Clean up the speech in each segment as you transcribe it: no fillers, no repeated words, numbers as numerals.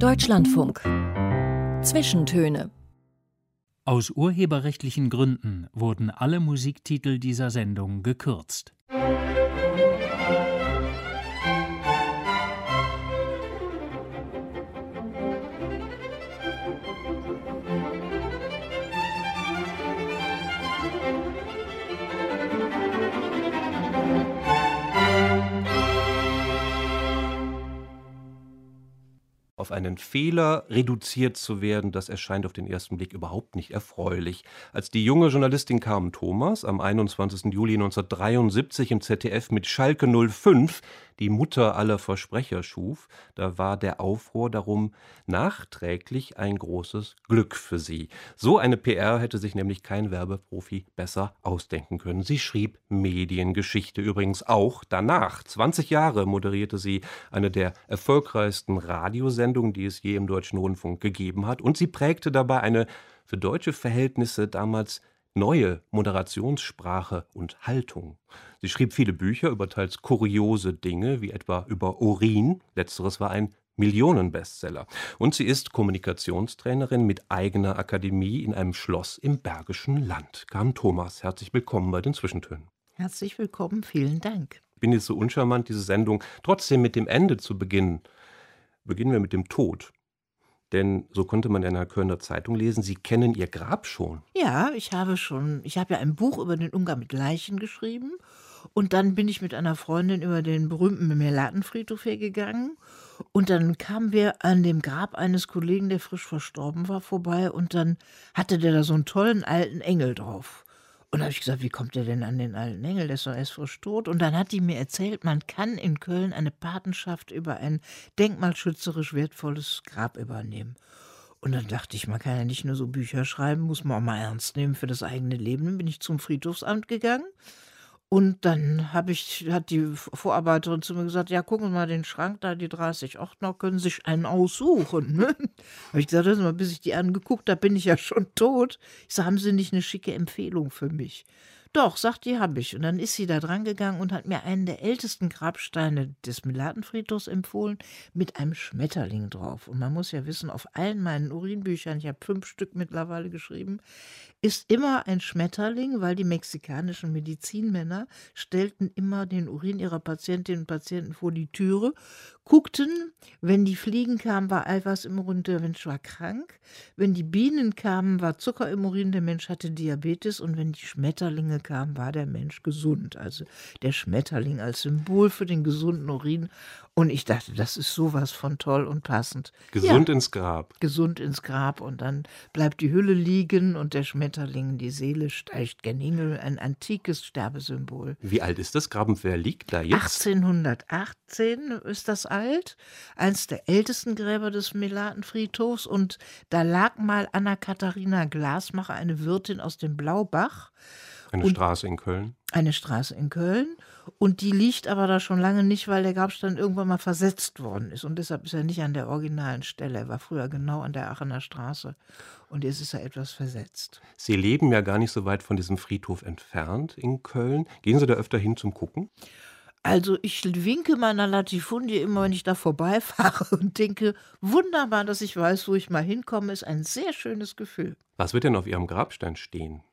Deutschlandfunk. Zwischentöne. Aus urheberrechtlichen Gründen wurden alle Musiktitel dieser Sendung gekürzt. Auf einen Fehler reduziert zu werden, das erscheint auf den ersten Blick überhaupt nicht erfreulich. Als die junge Journalistin Carmen Thomas am 21. Juli 1973 im ZDF mit Schalke 05 die Mutter aller Versprecher schuf, da war der Aufruhr darum nachträglich ein großes Glück für sie. So eine PR hätte sich nämlich kein Werbeprofi besser ausdenken können. Sie schrieb Mediengeschichte übrigens auch danach. 20 Jahre moderierte sie eine der erfolgreichsten Radiosendungen, die es je im Deutschen Rundfunk gegeben hat. Und sie prägte dabei eine für deutsche Verhältnisse damals neue Moderationssprache und Haltung. Sie schrieb viele Bücher über teils kuriose Dinge, wie etwa über Urin. Letzteres war ein Millionenbestseller. Und sie ist Kommunikationstrainerin mit eigener Akademie in einem Schloss im Bergischen Land. Carmen Thomas, herzlich willkommen bei den Zwischentönen. Herzlich willkommen, vielen Dank. Ich bin jetzt so uncharmant, diese Sendung trotzdem mit dem Ende zu beginnen. Beginnen wir mit dem Tod. Denn so konnte man in einer Kölner Zeitung lesen, Sie kennen Ihr Grab schon. Ja, ich habe ja ein Buch über den Umgang mit Leichen geschrieben. Und dann bin ich mit einer Freundin über den berühmten Melatenfriedhof hergegangen. Und dann kamen wir an dem Grab eines Kollegen, der frisch verstorben war, vorbei. Und dann hatte der da so einen tollen alten Engel drauf. Und da habe ich gesagt, wie kommt der denn an den alten Engel? Der ist doch erst frisch tot. Und dann hat die mir erzählt, man kann in Köln eine Patenschaft über ein denkmalschützerisch wertvolles Grab übernehmen. Und dann dachte ich, man kann ja nicht nur so Bücher schreiben, muss man auch mal ernst nehmen für das eigene Leben. Dann bin ich zum Friedhofsamt gegangen. Und dann hat die Vorarbeiterin zu mir gesagt, ja, gucken Sie mal den Schrank da, die 30 Ordner, können Sie sich einen aussuchen. Ne? Habe ich gesagt, mal, bis ich die angeguckt habe, bin ich ja schon tot. Ich sage, haben Sie nicht eine schicke Empfehlung für mich? Doch, sagt die, habe ich. Und dann ist sie da dran gegangen und hat mir einen der ältesten Grabsteine des Melatenfriedhofs empfohlen, mit einem Schmetterling drauf. Und man muss ja wissen, auf allen meinen Urinbüchern, ich habe 5 Stück mittlerweile geschrieben, ist immer ein Schmetterling, weil die mexikanischen Medizinmänner stellten immer den Urin ihrer Patientinnen und Patienten vor die Türe, guckten, wenn die Fliegen kamen, war Eiweiß im Urin, der Mensch war krank, wenn die Bienen kamen, war Zucker im Urin, der Mensch hatte Diabetes, und wenn die Schmetterlinge kamen, war der Mensch gesund. Also der Schmetterling als Symbol für den gesunden Urin. Und ich dachte, das ist sowas von toll und passend. Gesund ins Grab. Gesund ins Grab, und dann bleibt die Hülle liegen und der Schmetterling, die Seele steigt gen Himmel, ein antikes Sterbesymbol. Wie alt ist das Grab und wer liegt da jetzt? 1818 ist das alt, eins der ältesten Gräber des Melatenfriedhofs, und da lag mal Anna-Katharina Glasmacher, eine Wirtin aus dem Blaubach. Eine Straße in Köln. Eine Straße in Köln, und die liegt aber da schon lange nicht, weil der Grabstein irgendwann mal versetzt worden ist, und deshalb ist er nicht an der originalen Stelle. Er war früher genau an der Aachener Straße, und jetzt ist er etwas versetzt. Sie leben ja gar nicht so weit von diesem Friedhof entfernt in Köln. Gehen Sie da öfter hin zum Gucken? Also ich winke meiner Latifundie immer, wenn ich da vorbeifahre, und denke, wunderbar, dass ich weiß, wo ich mal hinkomme, ist ein sehr schönes Gefühl. Was wird denn auf Ihrem Grabstein stehen?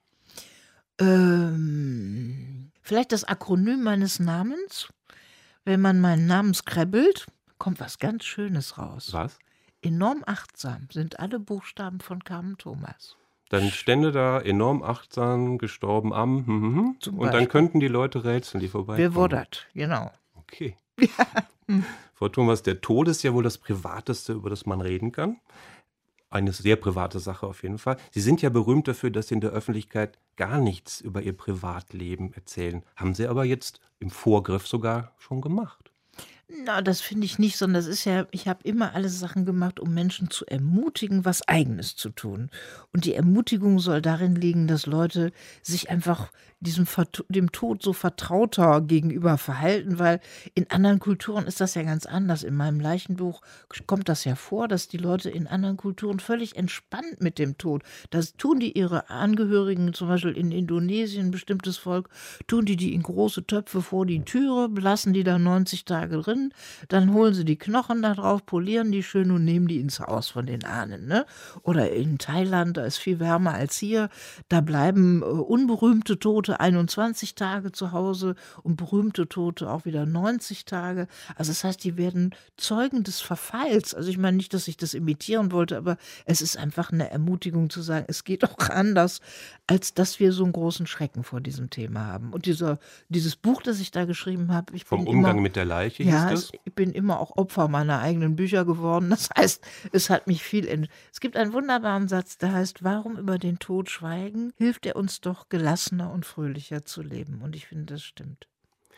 Vielleicht das Akronym meines Namens. Wenn man meinen Namen scrabbelt, kommt was ganz Schönes raus. Was? Enorm achtsam sind alle Buchstaben von Carmen Thomas. Dann stände da enorm achtsam, gestorben am, und dann könnten die Leute rätseln, die vorbeikommen. Wer war das? Genau. Okay. Frau Thomas, der Tod ist ja wohl das Privateste, über das man reden kann. Eine sehr private Sache auf jeden Fall. Sie sind ja berühmt dafür, dass Sie in der Öffentlichkeit gar nichts über Ihr Privatleben erzählen. Haben Sie aber jetzt im Vorgriff sogar schon gemacht. Na, das finde ich nicht, sondern das ist ja, ich habe immer alle Sachen gemacht, um Menschen zu ermutigen, was Eigenes zu tun. Und die Ermutigung soll darin liegen, dass Leute sich einfach dem Tod so vertrauter gegenüber verhalten, weil in anderen Kulturen ist das ja ganz anders. In meinem Leichenbuch kommt das ja vor, dass die Leute in anderen Kulturen völlig entspannt mit dem Tod. Das tun die ihre Angehörigen, zum Beispiel in Indonesien, ein bestimmtes Volk, tun die in große Töpfe vor die Türe, lassen die da 90 Tage drin, drin, dann holen sie die Knochen da drauf, polieren die schön und nehmen die ins Haus von den Ahnen. Ne? Oder in Thailand, da ist viel wärmer als hier, da bleiben unberühmte Tote 21 Tage zu Hause und berühmte Tote auch wieder 90 Tage. Also das heißt, die werden Zeugen des Verfalls. Also ich meine nicht, dass ich das imitieren wollte, aber es ist einfach eine Ermutigung zu sagen, es geht auch anders, als dass wir so einen großen Schrecken vor diesem Thema haben. Und dieses Buch, das ich da geschrieben habe, Vom Umgang mit der Leiche hieß das? Ich bin immer auch Opfer meiner eigenen Bücher geworden. Das heißt, es hat mich es gibt einen wunderbaren Satz, der heißt, warum über den Tod schweigen? Hilft er uns doch, gelassener und fröhlicher zu leben. Und ich finde, das stimmt.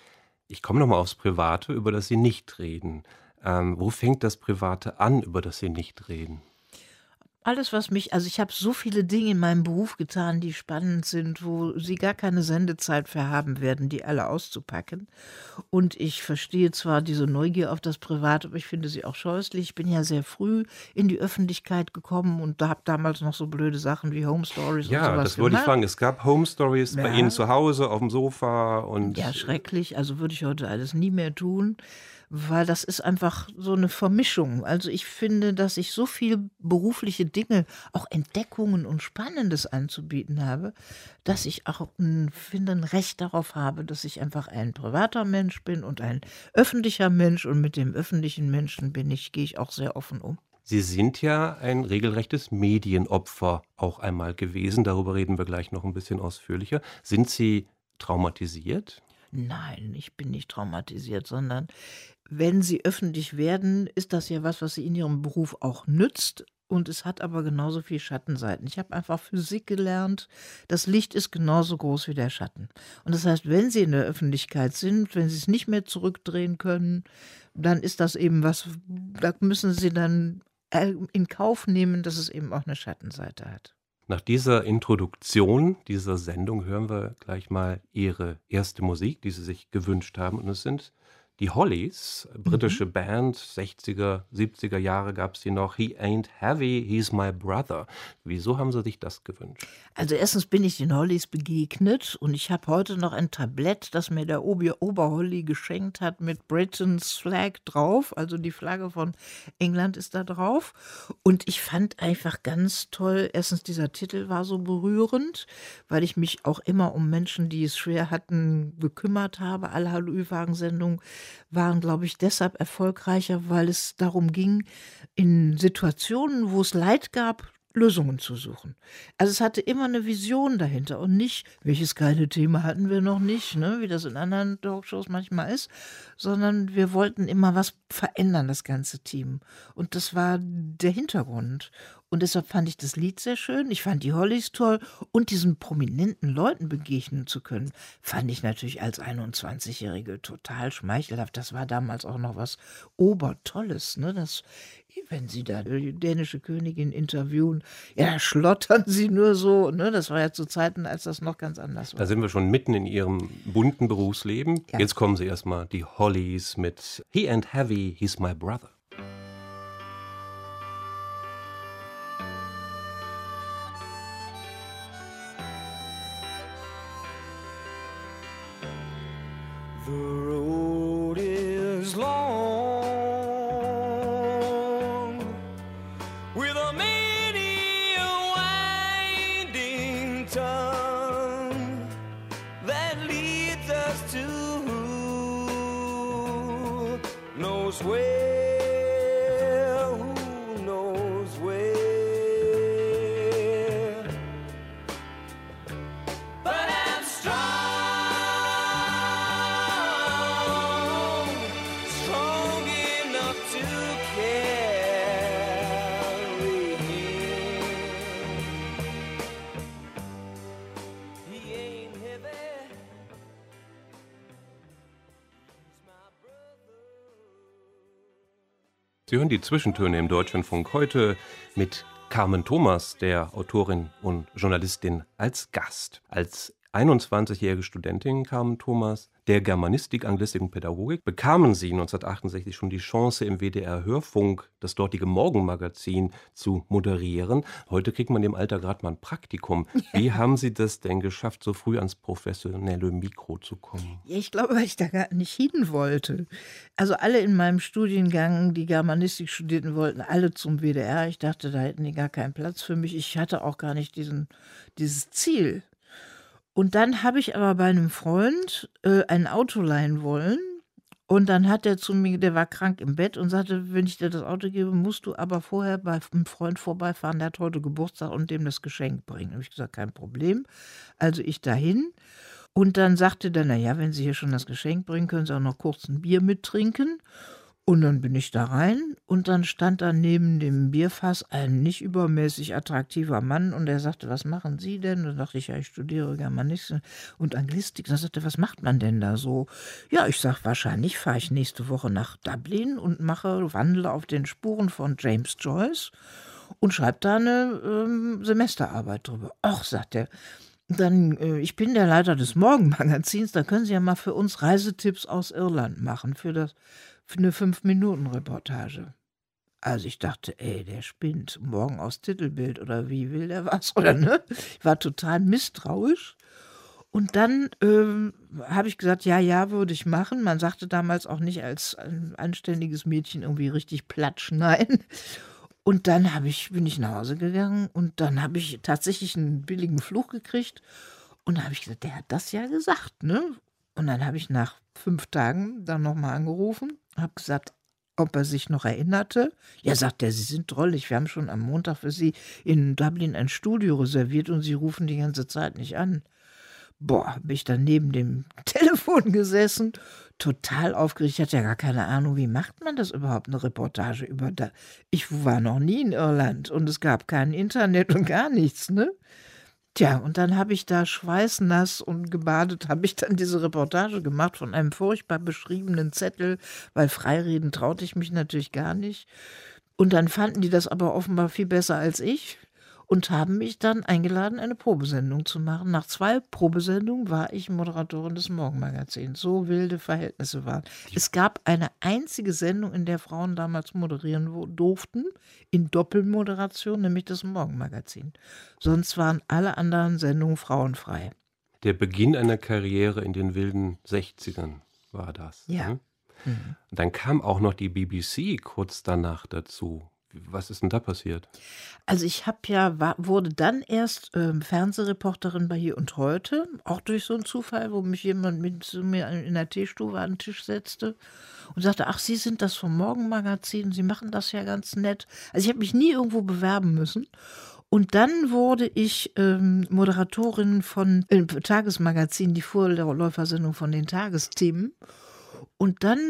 Ich komme nochmal aufs Private, über das Sie nicht reden. Wo fängt das Private an, über das Sie nicht reden? Alles, also ich habe so viele Dinge in meinem Beruf getan, die spannend sind, wo Sie gar keine Sendezeit für haben werden, die alle auszupacken. Und ich verstehe zwar diese Neugier auf das Private, aber ich finde sie auch scheußlich. Ich bin ja sehr früh in die Öffentlichkeit gekommen und da habe damals noch so blöde Sachen wie Home Stories und sowas Ja, das wollte ich fragen. Es gab Home Stories bei Ihnen zu Hause auf dem Sofa und Ja, schrecklich. Also würde ich heute alles nie mehr tun, weil das ist einfach so eine Vermischung. Also ich finde, dass ich so viel berufliche Dinge, auch Entdeckungen und Spannendes anzubieten habe, dass ich auch finde, ein Recht darauf habe, dass ich einfach ein privater Mensch bin und ein öffentlicher Mensch. Und mit dem öffentlichen Menschen gehe ich auch sehr offen um. Sie sind ja ein regelrechtes Medienopfer auch einmal gewesen. Darüber reden wir gleich noch ein bisschen ausführlicher. Sind Sie traumatisiert? Nein, ich bin nicht traumatisiert, sondern wenn sie öffentlich werden, ist das ja was sie in ihrem Beruf auch nützt. Und es hat aber genauso viel Schattenseiten. Ich habe einfach Physik gelernt. Das Licht ist genauso groß wie der Schatten. Und das heißt, wenn Sie in der Öffentlichkeit sind, wenn Sie es nicht mehr zurückdrehen können, dann ist das eben was, da müssen Sie dann in Kauf nehmen, dass es eben auch eine Schattenseite hat. Nach dieser Introduktion dieser Sendung hören wir gleich mal Ihre erste Musik, die Sie sich gewünscht haben. Und es sind die Hollies, britische Band, 60er, 70er Jahre gab es die noch. He ain't heavy, he's my brother. Wieso haben Sie sich das gewünscht? Also erstens bin ich den Hollies begegnet und ich habe heute noch ein Tablett, das mir der Oberholly geschenkt hat mit Britain's Flag drauf. Also die Flagge von England ist da drauf. Und ich fand einfach ganz toll, erstens dieser Titel war so berührend, weil ich mich auch immer um Menschen, die es schwer hatten, gekümmert habe. Alle Hallo-Ü-Wagen-Sendungen waren, glaube ich, deshalb erfolgreicher, weil es darum ging, in Situationen, wo es Leid gab, Lösungen zu suchen. Also es hatte immer eine Vision dahinter und nicht, welches geile Thema hatten wir noch nicht, ne, wie das in anderen Talkshows manchmal ist, sondern wir wollten immer was verändern, das ganze Team. Und das war der Hintergrund. Und deshalb fand ich das Lied sehr schön. Ich fand die Hollies toll und diesen prominenten Leuten begegnen zu können, fand ich natürlich als 21-Jährige total schmeichelhaft. Das war damals auch noch was Obertolles, ne? Das, wenn Sie da die dänische Königin interviewen, ja, schlottern Sie nur so, ne? Das war ja zu Zeiten, als das noch ganz anders war. Da sind wir schon mitten in Ihrem bunten Berufsleben. Ja. Jetzt kommen Sie erstmal die Hollies mit He ain't heavy, he's my brother. The road is long, with a many a winding tongue that leads us to who knows where, who knows where. But I'm strong. Sie hören die Zwischentöne im Deutschlandfunk heute mit Carmen Thomas, der Autorin und Journalistin, als Gast. Als 21-jährige Studentin Carmen Thomas der Germanistik, Anglistik und Pädagogik, bekamen Sie 1968 schon die Chance, im WDR-Hörfunk das dortige Morgenmagazin zu moderieren. Heute kriegt man im Alter gerade mal ein Praktikum. Wie haben Sie das denn geschafft, so früh ans professionelle Mikro zu kommen? Ja, ich glaube, weil ich da gar nicht hin wollte. Also alle in meinem Studiengang, die Germanistik studierten, wollten alle zum WDR. Ich dachte, da hätten die gar keinen Platz für mich. Ich hatte auch gar nicht dieses Ziel. Und dann habe ich aber bei einem Freund ein Auto leihen wollen. Und dann hat er zu mir, der war krank im Bett und sagte, wenn ich dir das Auto gebe, musst du aber vorher bei einem Freund vorbeifahren, der hat heute Geburtstag und dem das Geschenk bringen. Da habe ich gesagt, kein Problem. Also ich dahin. Und dann sagte der, naja, wenn Sie hier schon das Geschenk bringen, können Sie auch noch kurz ein Bier mittrinken. Und dann bin ich da rein und dann stand da neben dem Bierfass ein nicht übermäßig attraktiver Mann und er sagte, was machen Sie denn? Da dachte ich, ja, ich studiere Germanistik und Anglistik. Da sagte er, was macht man denn da so? Ja, ich sag, wahrscheinlich fahre ich nächste Woche nach Dublin und wandle auf den Spuren von James Joyce und schreibe da eine Semesterarbeit drüber. Ach, sagt er. Dann, ich bin der Leiter des Morgenmagazins, da können Sie ja mal für uns Reisetipps aus Irland machen, für eine 5-Minuten-Reportage. Also ich dachte, ey, der spinnt. Morgen aufs Titelbild oder wie will der was? Oder ne? Ich war total misstrauisch. Und dann habe ich gesagt, ja, würde ich machen. Man sagte damals auch nicht als ein anständiges Mädchen irgendwie richtig platsch, nein. Und dann bin ich nach Hause gegangen und dann habe ich tatsächlich einen billigen Flug gekriegt. Und dann habe ich gesagt, der hat das ja gesagt, ne? Und dann habe ich nach 5 Tagen dann nochmal angerufen, habe gesagt, ob er sich noch erinnerte. Ja, sagt er, Sie sind drollig, wir haben schon am Montag für Sie in Dublin ein Studio reserviert und Sie rufen die ganze Zeit nicht an. Boah, bin ich dann neben dem Telefon gesessen, total aufgeregt. Ich hatte ja gar keine Ahnung, wie macht man das überhaupt, eine Reportage über da. Ich war noch nie in Irland und es gab kein Internet und gar nichts, ne? Tja, und dann habe ich da schweißnass und gebadet, habe ich dann diese Reportage gemacht von einem furchtbar beschriebenen Zettel, weil freireden traute ich mich natürlich gar nicht. Und dann fanden die das aber offenbar viel besser als ich und haben mich dann eingeladen, eine Probesendung zu machen. Nach 2 Probesendungen war ich Moderatorin des Morgenmagazins. So wilde Verhältnisse waren. Es gab eine einzige Sendung, in der Frauen damals moderieren durften, in Doppelmoderation, nämlich das Morgenmagazin. Sonst waren alle anderen Sendungen frauenfrei. Der Beginn einer Karriere in den wilden 60ern war das. Ja. Ne? Und dann kam auch noch die BBC kurz danach dazu. Was ist denn da passiert? Also ich wurde dann erst Fernsehreporterin bei Hier und Heute, auch durch so einen Zufall, wo mich jemand mit zu mir in der Teestube an den Tisch setzte und sagte, ach, Sie sind das vom Morgenmagazin, Sie machen das ja ganz nett. Also ich habe mich nie irgendwo bewerben müssen. Und dann wurde ich Moderatorin von Tagesmagazin, die Vorläufersendung von den Tagesthemen. Und dann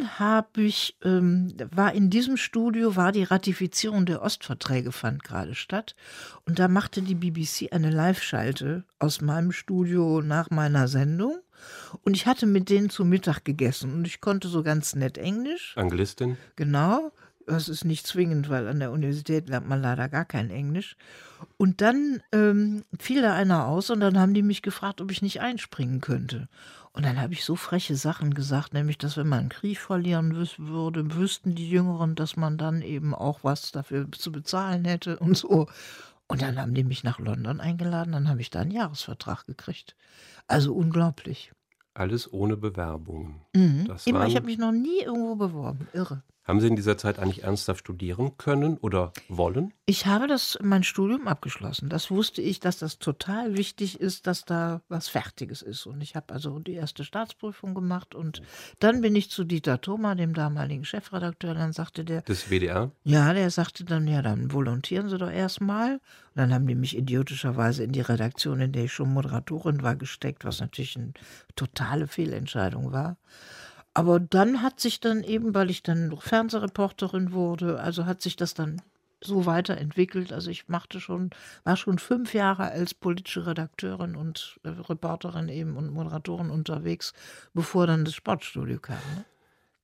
war in diesem Studio, die Ratifizierung der Ostverträge fand gerade statt. Und da machte die BBC eine Live-Schalte aus meinem Studio nach meiner Sendung. Und ich hatte mit denen zu Mittag gegessen und ich konnte so ganz nett Englisch. Anglistin? Genau. Das ist nicht zwingend, weil an der Universität lernt man leider gar kein Englisch. Und dann fiel da einer aus und dann haben die mich gefragt, ob ich nicht einspringen könnte. Und dann habe ich so freche Sachen gesagt, nämlich, dass wenn man einen Krieg verlieren würde, wüssten die Jüngeren, dass man dann eben auch was dafür zu bezahlen hätte und so. Und dann haben die mich nach London eingeladen, dann habe ich da einen Jahresvertrag gekriegt. Also unglaublich. Alles ohne Bewerbungen. Das Ich waren, habe mich noch nie irgendwo beworben. Irre. haben Sie in dieser Zeit eigentlich ernsthaft studieren können oder wollen? Ich habe mein Studium abgeschlossen. Das wusste ich, dass das total wichtig ist, dass da was Fertiges ist. Und ich habe also die erste Staatsprüfung gemacht und dann bin ich zu Dieter Thoma, dem damaligen Chefredakteur, dann sagte der, Des WDR? ja, der sagte dann, ja, dann volontieren Sie doch erstmal. Und dann haben die mich idiotischerweise in die Redaktion, in der ich schon Moderatorin war, gesteckt, was natürlich eine totale Fehlentscheidung war. Aber dann hat sich dann eben, weil ich dann Fernsehreporterin wurde, also hat sich das dann so weiterentwickelt. Also ich war schon 5 Jahre als politische Redakteurin und Reporterin eben und Moderatorin unterwegs, bevor dann das Sportstudio kam. Ne?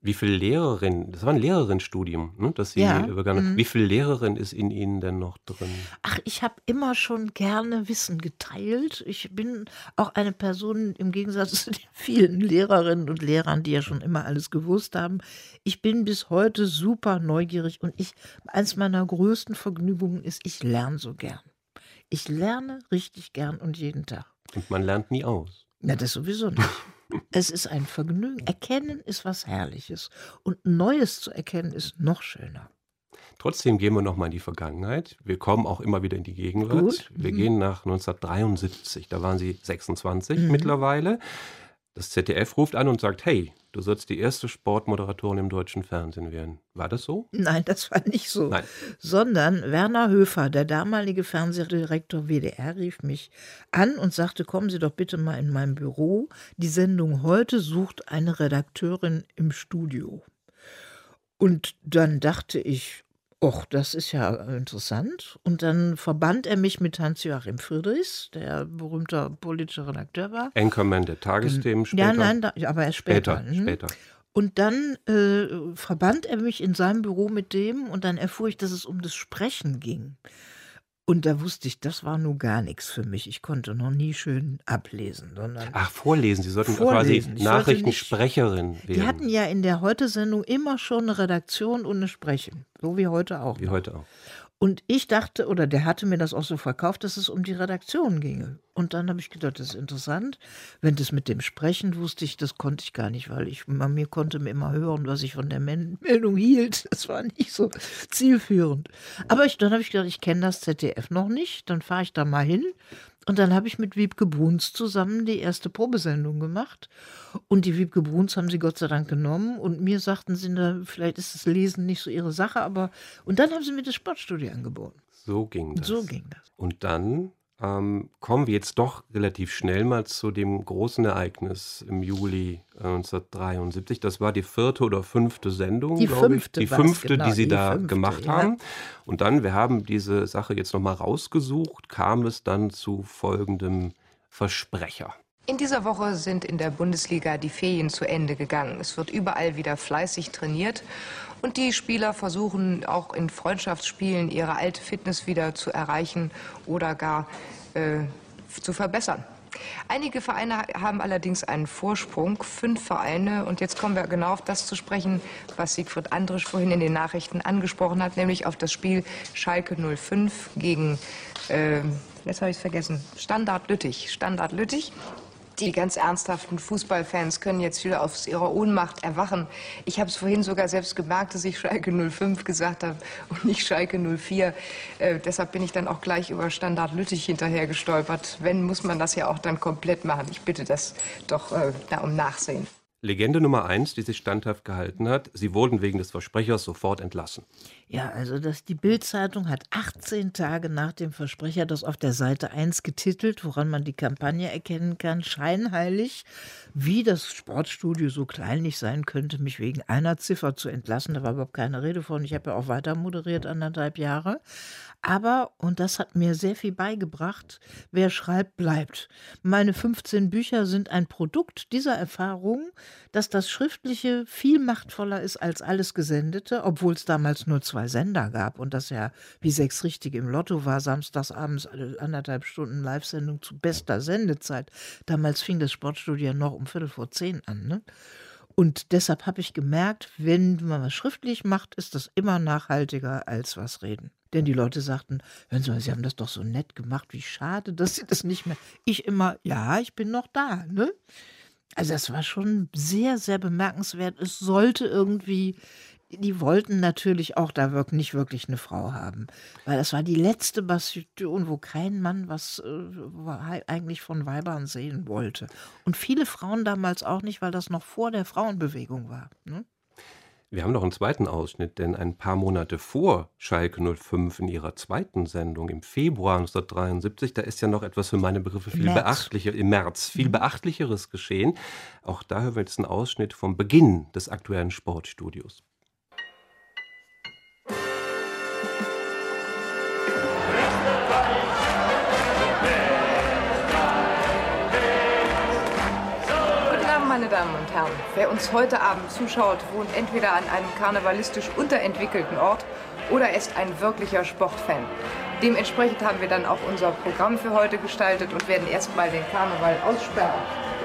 Wie viel Lehrerin, das war ein Lehrerinnenstudium, ne, das Sie übergangen haben. Wie viel Lehrerin ist in Ihnen denn noch drin? Ach, ich habe immer schon gerne Wissen geteilt. Ich bin auch eine Person im Gegensatz zu den vielen Lehrerinnen und Lehrern, die ja schon immer alles gewusst haben. Ich bin bis heute super neugierig und eins meiner größten Vergnügungen ist, ich lerne so gern. Ich lerne richtig gern und jeden Tag. Und man lernt nie aus. Na, das sowieso nicht. Es ist ein Vergnügen. Erkennen ist was Herrliches. Und Neues zu erkennen ist noch schöner. Trotzdem gehen wir noch mal in die Vergangenheit. Wir kommen auch immer wieder in die Gegenwart. Gut. Wir gehen nach 1973. Da waren Sie 26 mittlerweile. Das ZDF ruft an und sagt, hey, du sollst die erste Sportmoderatorin im deutschen Fernsehen werden. War das so? Nein, das war nicht so. Nein. Sondern Werner Höfer, der damalige Fernsehdirektor WDR, rief mich an und sagte, kommen Sie doch bitte mal in mein Büro. Die Sendung heute sucht eine Redakteurin im Studio. Und dann dachte ich, och, das ist ja interessant. Und dann verband er mich mit Hans-Joachim Friedrichs, der berühmter politischer Redakteur war. Anchorman der Tagesthemen später. Ja, nein, aber erst später. Später. Und dann verband er mich in seinem Büro mit dem und dann erfuhr ich, dass es um das Sprechen ging. Und da wusste ich, das war nun gar nichts für mich. Ich konnte noch nie schön ablesen. Sondern Ach, vorlesen. Sie sollten vorlesen. quasi Nachrichtensprecherin werden. Die hatten ja in der Heute-Sendung immer schon eine Redaktion und eine Sprechen. So wie heute auch. Wie heute auch. Und ich dachte, oder der hatte mir das auch so verkauft, dass es um die Redaktion ginge. Und dann habe ich gedacht, das ist interessant. Wenn das mit dem Sprechen wusste ich, das konnte ich gar nicht, weil mir konnte mir immer hören, was ich von der Meldung hielt. Das war nicht so zielführend. Aber dann habe ich gedacht, ich kenne das ZDF noch nicht, dann fahre ich da mal hin. Und dann habe ich mit Wiebke Bruns zusammen die erste Probesendung gemacht. Und die Wiebke Bruns haben sie Gott sei Dank genommen. Und mir sagten sie, vielleicht ist das Lesen nicht so ihre Sache. Und dann haben sie mir das Sportstudio angeboten. So ging das. So ging das. Und dann kommen wir jetzt doch relativ schnell mal zu dem großen Ereignis im Juli 1973. Das war die 4. oder 5. Sendung, Die glaube ich. 5. Die war's, 5., genau, die Sie die da 5., gemacht ja. haben. Und dann, wir haben diese Sache jetzt nochmal rausgesucht, kam es dann zu folgendem Versprecher. In dieser Woche sind in der Bundesliga die Ferien zu Ende gegangen. Es wird überall wieder fleißig trainiert und die Spieler versuchen auch in Freundschaftsspielen ihre alte Fitness wieder zu erreichen oder gar zu verbessern. Einige Vereine haben allerdings einen Vorsprung, 5 Vereine. Und jetzt kommen wir genau auf das zu sprechen, was Siegfried Andrisch vorhin in den Nachrichten angesprochen hat, nämlich auf das Spiel Schalke 05 gegen, jetzt habe ich es vergessen, Standard Lüttich. Standard Lüttich. Die ganz ernsthaften Fußballfans können jetzt wieder aus ihrer Ohnmacht erwachen. Ich habe es vorhin sogar selbst gemerkt, dass ich Schalke 05 gesagt habe und nicht Schalke 04. Deshalb bin ich dann auch gleich über Standard Lüttich hinterher gestolpert. Wenn, muss man das ja auch dann komplett machen. Ich bitte das doch da um Nachsehen. Legende Nummer 1, die sich standhaft gehalten hat. Sie wurden wegen des Versprechers sofort entlassen. Ja, also die Bild-Zeitung hat 18 Tage nach dem Versprecher das auf der Seite 1 getitelt, woran man die Kampagne erkennen kann, scheinheilig, wie das Sportstudio so kleinlich sein könnte, mich wegen einer Ziffer zu entlassen. Da war überhaupt keine Rede von. Ich habe ja auch weiter moderiert, 1,5 Jahre. Aber, und das hat mir sehr viel beigebracht, wer schreibt, bleibt. Meine 15 Bücher sind ein Produkt dieser Erfahrung, dass das Schriftliche viel machtvoller ist als alles Gesendete, obwohl es damals nur 2 Sender gab und das ja wie 6 richtig im Lotto war, samstagsabends 1,5 Stunden Live-Sendung zu bester Sendezeit. Damals fing das Sportstudio noch um 9:45 an, ne? Und deshalb habe ich gemerkt, wenn man was schriftlich macht, ist das immer nachhaltiger als was reden. Denn die Leute sagten, hören Sie mal, Sie haben das doch so nett gemacht, wie schade, dass Sie das nicht mehr. Ich immer, ja, ich bin noch da, ne? Also das war schon sehr, sehr bemerkenswert. Es sollte irgendwie, die wollten natürlich auch da nicht wirklich eine Frau haben. Weil das war die letzte Bastion, wo kein Mann was eigentlich von Weibern sehen wollte. Und viele Frauen damals auch nicht, weil das noch vor der Frauenbewegung war, ne? Wir haben noch einen zweiten Ausschnitt, denn ein paar Monate vor Schalke 05 in ihrer zweiten Sendung im Februar 1973, da ist ja noch etwas für meine Begriffe viel Beachtlicheres geschehen. Auch da hören wir jetzt einen Ausschnitt vom Beginn des aktuellen Sportstudios. Guten Abend, meine Damen und Herren. Wer uns heute Abend zuschaut, wohnt entweder an einem karnevalistisch unterentwickelten Ort oder ist ein wirklicher Sportfan. Dementsprechend haben wir dann auch unser Programm für heute gestaltet und werden erstmal den Karneval aussperren.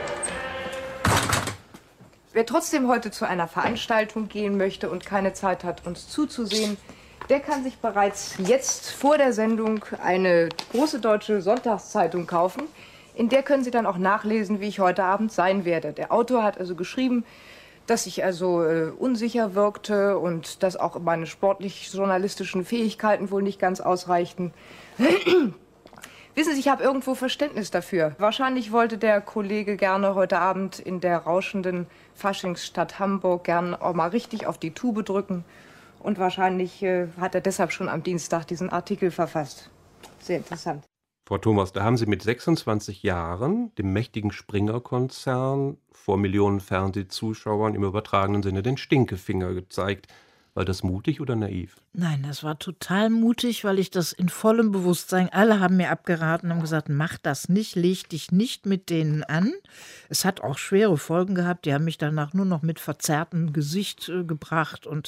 Wer trotzdem heute zu einer Veranstaltung gehen möchte und keine Zeit hat, uns zuzusehen, der kann sich bereits jetzt vor der Sendung eine große deutsche Sonntagszeitung kaufen. In der können Sie dann auch nachlesen, wie ich heute Abend sein werde. Der Autor hat also geschrieben, dass ich also unsicher wirkte und dass auch meine sportlich-journalistischen Fähigkeiten wohl nicht ganz ausreichten. Wissen Sie, ich habe irgendwo Verständnis dafür. Wahrscheinlich wollte der Kollege gerne heute Abend in der rauschenden Faschingsstadt Hamburg gern auch mal richtig auf die Tube drücken. Und wahrscheinlich hat er deshalb schon am Dienstag diesen Artikel verfasst. Sehr interessant. Frau Thomas, da haben Sie mit 26 Jahren dem mächtigen Springer-Konzern vor Millionen Fernsehzuschauern im übertragenen Sinne den Stinkefinger gezeigt. War das mutig oder naiv? Nein, das war total mutig, weil ich das in vollem Bewusstsein, alle haben mir abgeraten, haben gesagt, mach das nicht, leg dich nicht mit denen an. Es hat auch schwere Folgen gehabt, die haben mich danach nur noch mit verzerrtem Gesicht gebracht und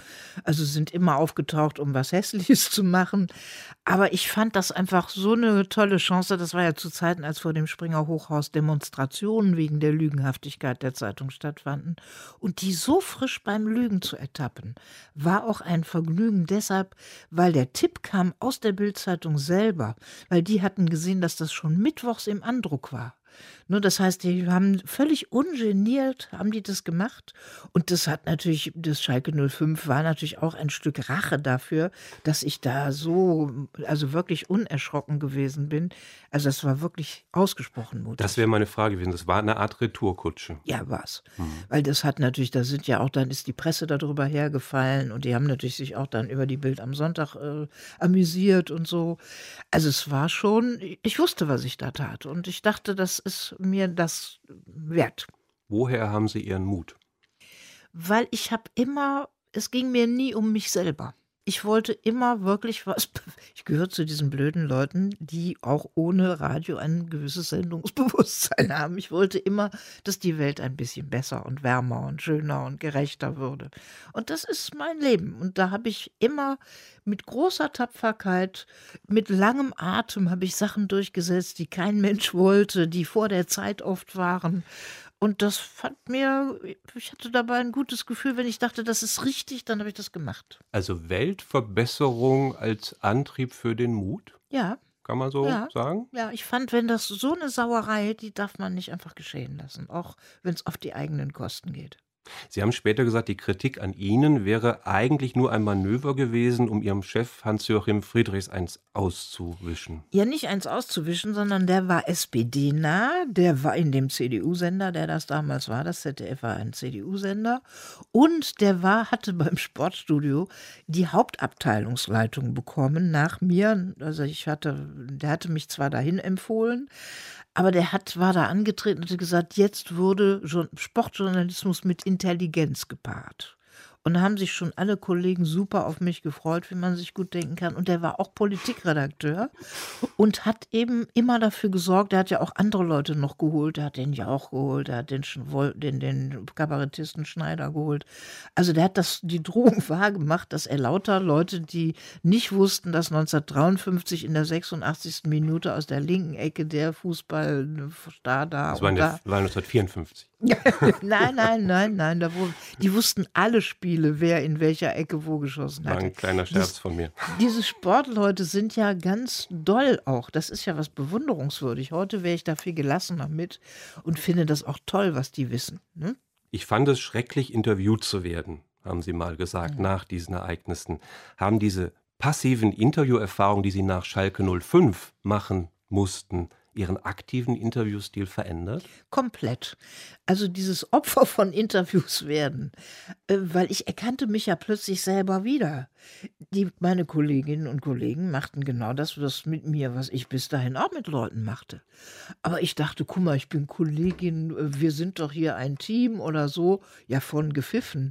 sind immer aufgetaucht, um was Hässliches zu machen. Aber ich fand das einfach so eine tolle Chance, das war ja zu Zeiten, als vor dem Springer Hochhaus Demonstrationen wegen der Lügenhaftigkeit der Zeitung stattfanden. Und die so frisch beim Lügen zu ertappen, war auch ein Vergnügen deshalb, weil der Tipp kam aus der Bild-Zeitung selber, weil die hatten gesehen, dass das schon mittwochs im Andruck war. Nur das heißt, die haben völlig ungeniert, haben die das gemacht. Und das Schalke 05 war natürlich auch ein Stück Rache dafür, dass ich da so, also wirklich unerschrocken gewesen bin. Also es war wirklich ausgesprochen mutig. Das wäre meine Frage gewesen. Das war eine Art Retourkutsche. Ja, war's. Weil das hat natürlich, dann ist die Presse darüber hergefallen und die haben natürlich sich auch dann über die Bild am Sonntag amüsiert und so. Also es war schon, ich wusste, was ich da tat und ich dachte, das ist mir das wert. Woher haben Sie Ihren Mut? Weil es ging mir nie um mich selber. Ich wollte immer wirklich ich gehöre zu diesen blöden Leuten, die auch ohne Radio ein gewisses Sendungsbewusstsein haben. Ich wollte immer, dass die Welt ein bisschen besser und wärmer und schöner und gerechter würde. Und das ist mein Leben. Und da habe ich immer mit großer Tapferkeit, mit langem Atem habe ich Sachen durchgesetzt, die kein Mensch wollte, die vor der Zeit oft waren. Und das ich hatte dabei ein gutes Gefühl, wenn ich dachte, das ist richtig, dann habe ich das gemacht. Also Weltverbesserung als Antrieb für den Mut? Ja. Kann man so sagen? Ja, ich fand, wenn das so eine Sauerei, die darf man nicht einfach geschehen lassen, auch wenn es auf die eigenen Kosten geht. Sie haben später gesagt, die Kritik an Ihnen wäre eigentlich nur ein Manöver gewesen, um Ihrem Chef Hans-Joachim Friedrichs eins auszuwischen. Ja, nicht eins auszuwischen, sondern der war SPD-nah, der war in dem CDU-Sender, der das damals war, das ZDF war ein CDU-Sender und der hatte beim Sportstudio die Hauptabteilungsleitung bekommen nach mir, also der hatte mich zwar dahin empfohlen, aber der war da angetreten und hat gesagt, jetzt wurde Sportjournalismus mit Intelligenz gepaart. Und da haben sich schon alle Kollegen super auf mich gefreut, wie man sich gut denken kann. Und der war auch Politikredakteur und hat eben immer dafür gesorgt, der hat ja auch andere Leute noch geholt, der hat den Jauch geholt, der hat den Kabarettisten Schneider geholt. Also der hat die Drohung wahrgemacht, dass er lauter Leute, die nicht wussten, dass 1953 in der 86. Minute aus der linken Ecke der Fußballstar da Das war 1954. Nein. Die wussten alle Spiele, wer in welcher Ecke wo geschossen hat. War ein kleiner Scherz von mir. Diese Sportleute sind ja ganz doll auch. Das ist ja was bewunderungswürdig. Heute wäre ich da viel gelassener mit und finde das auch toll, was die wissen. Ne? Ich fand es schrecklich, interviewt zu werden, haben Sie mal gesagt, nach diesen Ereignissen. Haben diese passiven Interviewerfahrungen, die Sie nach Schalke 05 machen mussten, Ihren aktiven Interviewstil verändert? Komplett. Also dieses Opfer von Interviews werden, weil ich erkannte mich ja plötzlich selber wieder. Meine Kolleginnen und Kollegen machten genau das mit mir, was ich bis dahin auch mit Leuten machte. Aber ich dachte, guck mal, ich bin Kollegin, wir sind doch hier ein Team oder so. Ja, von gepfiffen.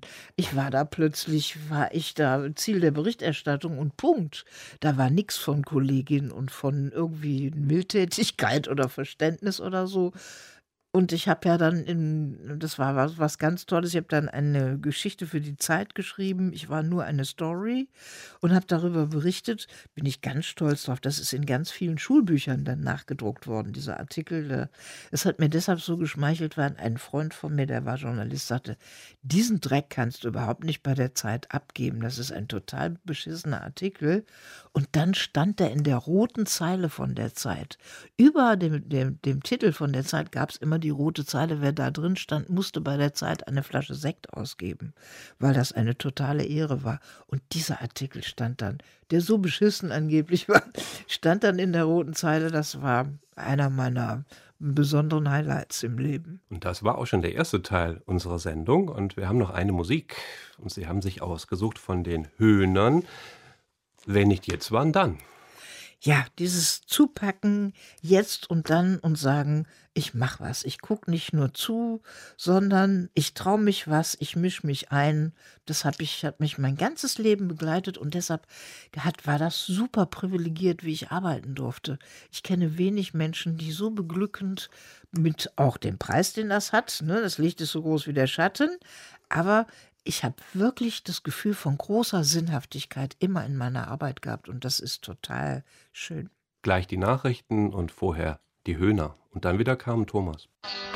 War ich da Ziel der Berichterstattung und Punkt. Da war nichts von Kollegin und von irgendwie Mildtätigkeit oder Verständnis oder so. Und ich habe ja dann, das war was ganz Tolles, ich habe dann eine Geschichte für die Zeit geschrieben. Ich war nur eine Story und habe darüber berichtet. Bin ich ganz stolz drauf. Das ist in ganz vielen Schulbüchern dann nachgedruckt worden, dieser Artikel. Es hat mir deshalb so geschmeichelt, weil ein Freund von mir, der war Journalist, sagte, diesen Dreck kannst du überhaupt nicht bei der Zeit abgeben. Das ist ein total beschissener Artikel. Und dann stand er in der roten Zeile von der Zeit. Über dem Titel von der Zeit gab es immer die rote Zeile. Wer da drin stand, musste bei der Zeit eine Flasche Sekt ausgeben, weil das eine totale Ehre war. Und dieser Artikel stand dann, der so beschissen angeblich war, stand dann in der roten Zeile. Das war einer meiner besonderen Highlights im Leben. Und das war auch schon der erste Teil unserer Sendung. Und wir haben noch eine Musik. Und Sie haben sich ausgesucht von den Höhnern. Wenn nicht jetzt, wann dann? Ja, dieses Zupacken jetzt und dann und sagen, ich mach was. Ich gucke nicht nur zu, sondern ich traue mich was, ich mische mich ein. Das hat mich mein ganzes Leben begleitet und deshalb war das super privilegiert, wie ich arbeiten durfte. Ich kenne wenig Menschen, die so beglückend mit auch dem Preis, den das hat, ne, das Licht ist so groß wie der Schatten, aber ich habe wirklich das Gefühl von großer Sinnhaftigkeit immer in meiner Arbeit gehabt und das ist total schön. Gleich die Nachrichten und vorher die Höhner. Und dann wieder Carmen Thomas.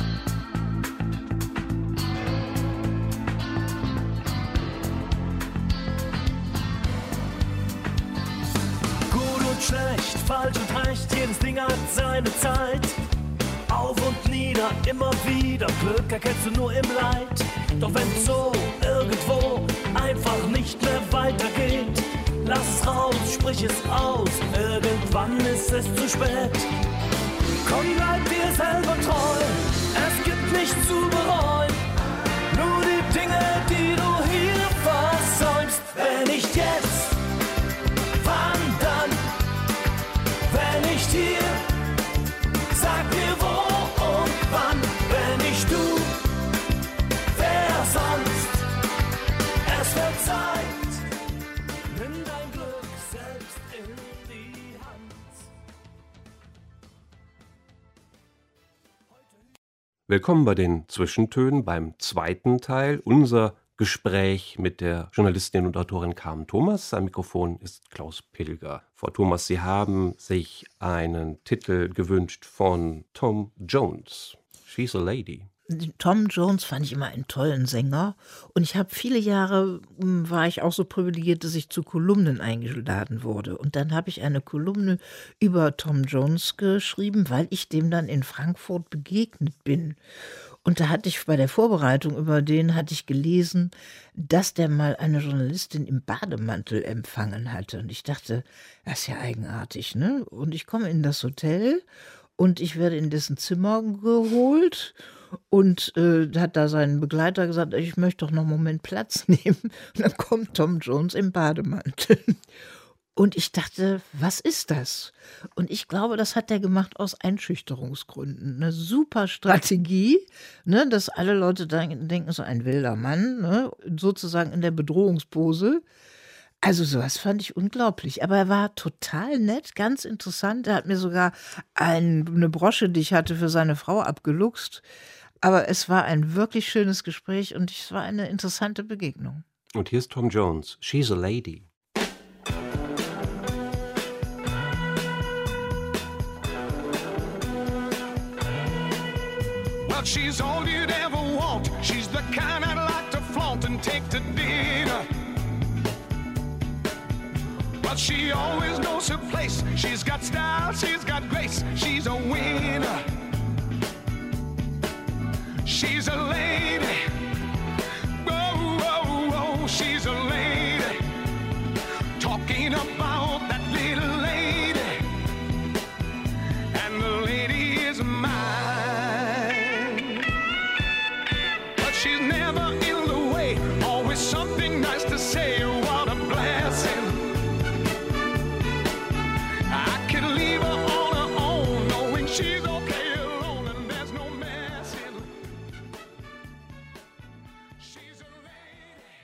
Gut und schlecht, falsch und recht, jedes Ding hat seine Zeit. Auf und nieder, immer wieder, Glück erkennst du nur im Leid. Doch wenn's so irgendwo einfach nicht mehr weitergeht, lass es raus, sprich es aus, irgendwann ist es zu spät. Komm, bleib dir selber treu, es gibt nichts zu bereuen. Nur die Dinge, die du hier versäumst. Wenn nicht jetzt, wann dann? Wenn nicht hier, sag mir wo und wann. Wenn nicht du, wer sonst? Es wird Zeit, nimm dein Glück selbst in die Hand. Willkommen bei den Zwischentönen beim zweiten Teil. Unser Gespräch mit der Journalistin und Autorin Carmen Thomas. Am Mikrofon ist Klaus Pilger. Frau Thomas, Sie haben sich einen Titel gewünscht von Tom Jones. She's a Lady. Tom Jones fand ich immer einen tollen Sänger und ich habe viele Jahre, war ich auch so privilegiert, dass ich zu Kolumnen eingeladen wurde und dann habe ich eine Kolumne über Tom Jones geschrieben, weil ich dem dann in Frankfurt begegnet bin. Und da hatte ich bei der Vorbereitung über den, hatte ich gelesen, dass der mal eine Journalistin im Bademantel empfangen hatte. Und ich dachte, das ist ja eigenartig, ne? Und ich komme in das Hotel und ich werde in dessen Zimmer geholt und hat da seinen Begleiter gesagt, ich möchte doch noch einen Moment Platz nehmen. Und dann kommt Tom Jones im Bademantel. Und ich dachte, was ist das? Und ich glaube, das hat er gemacht aus Einschüchterungsgründen. Eine super Strategie, ne, dass alle Leute denken, so ein wilder Mann, ne, sozusagen in der Bedrohungspose. Also sowas fand ich unglaublich. Aber er war total nett, ganz interessant. Er hat mir sogar eine Brosche, die ich hatte, für seine Frau abgeluchst. Aber es war ein wirklich schönes Gespräch und es war eine interessante Begegnung. Und hier ist Tom Jones. She's a Lady. Well, she's all you'd ever want. She's the kind I'd like to flaunt and take to dinner. But she always knows her place. She's got style, she's got grace. She's a winner. She's a lady. Whoa, whoa, whoa, she's a lady. Talking about that little lady. And the lady is mine. But she's never in the way. Always something nice to say. What a blessing. I could leave her on her own, knowing she's okay alone and there's no messing. She's a lady.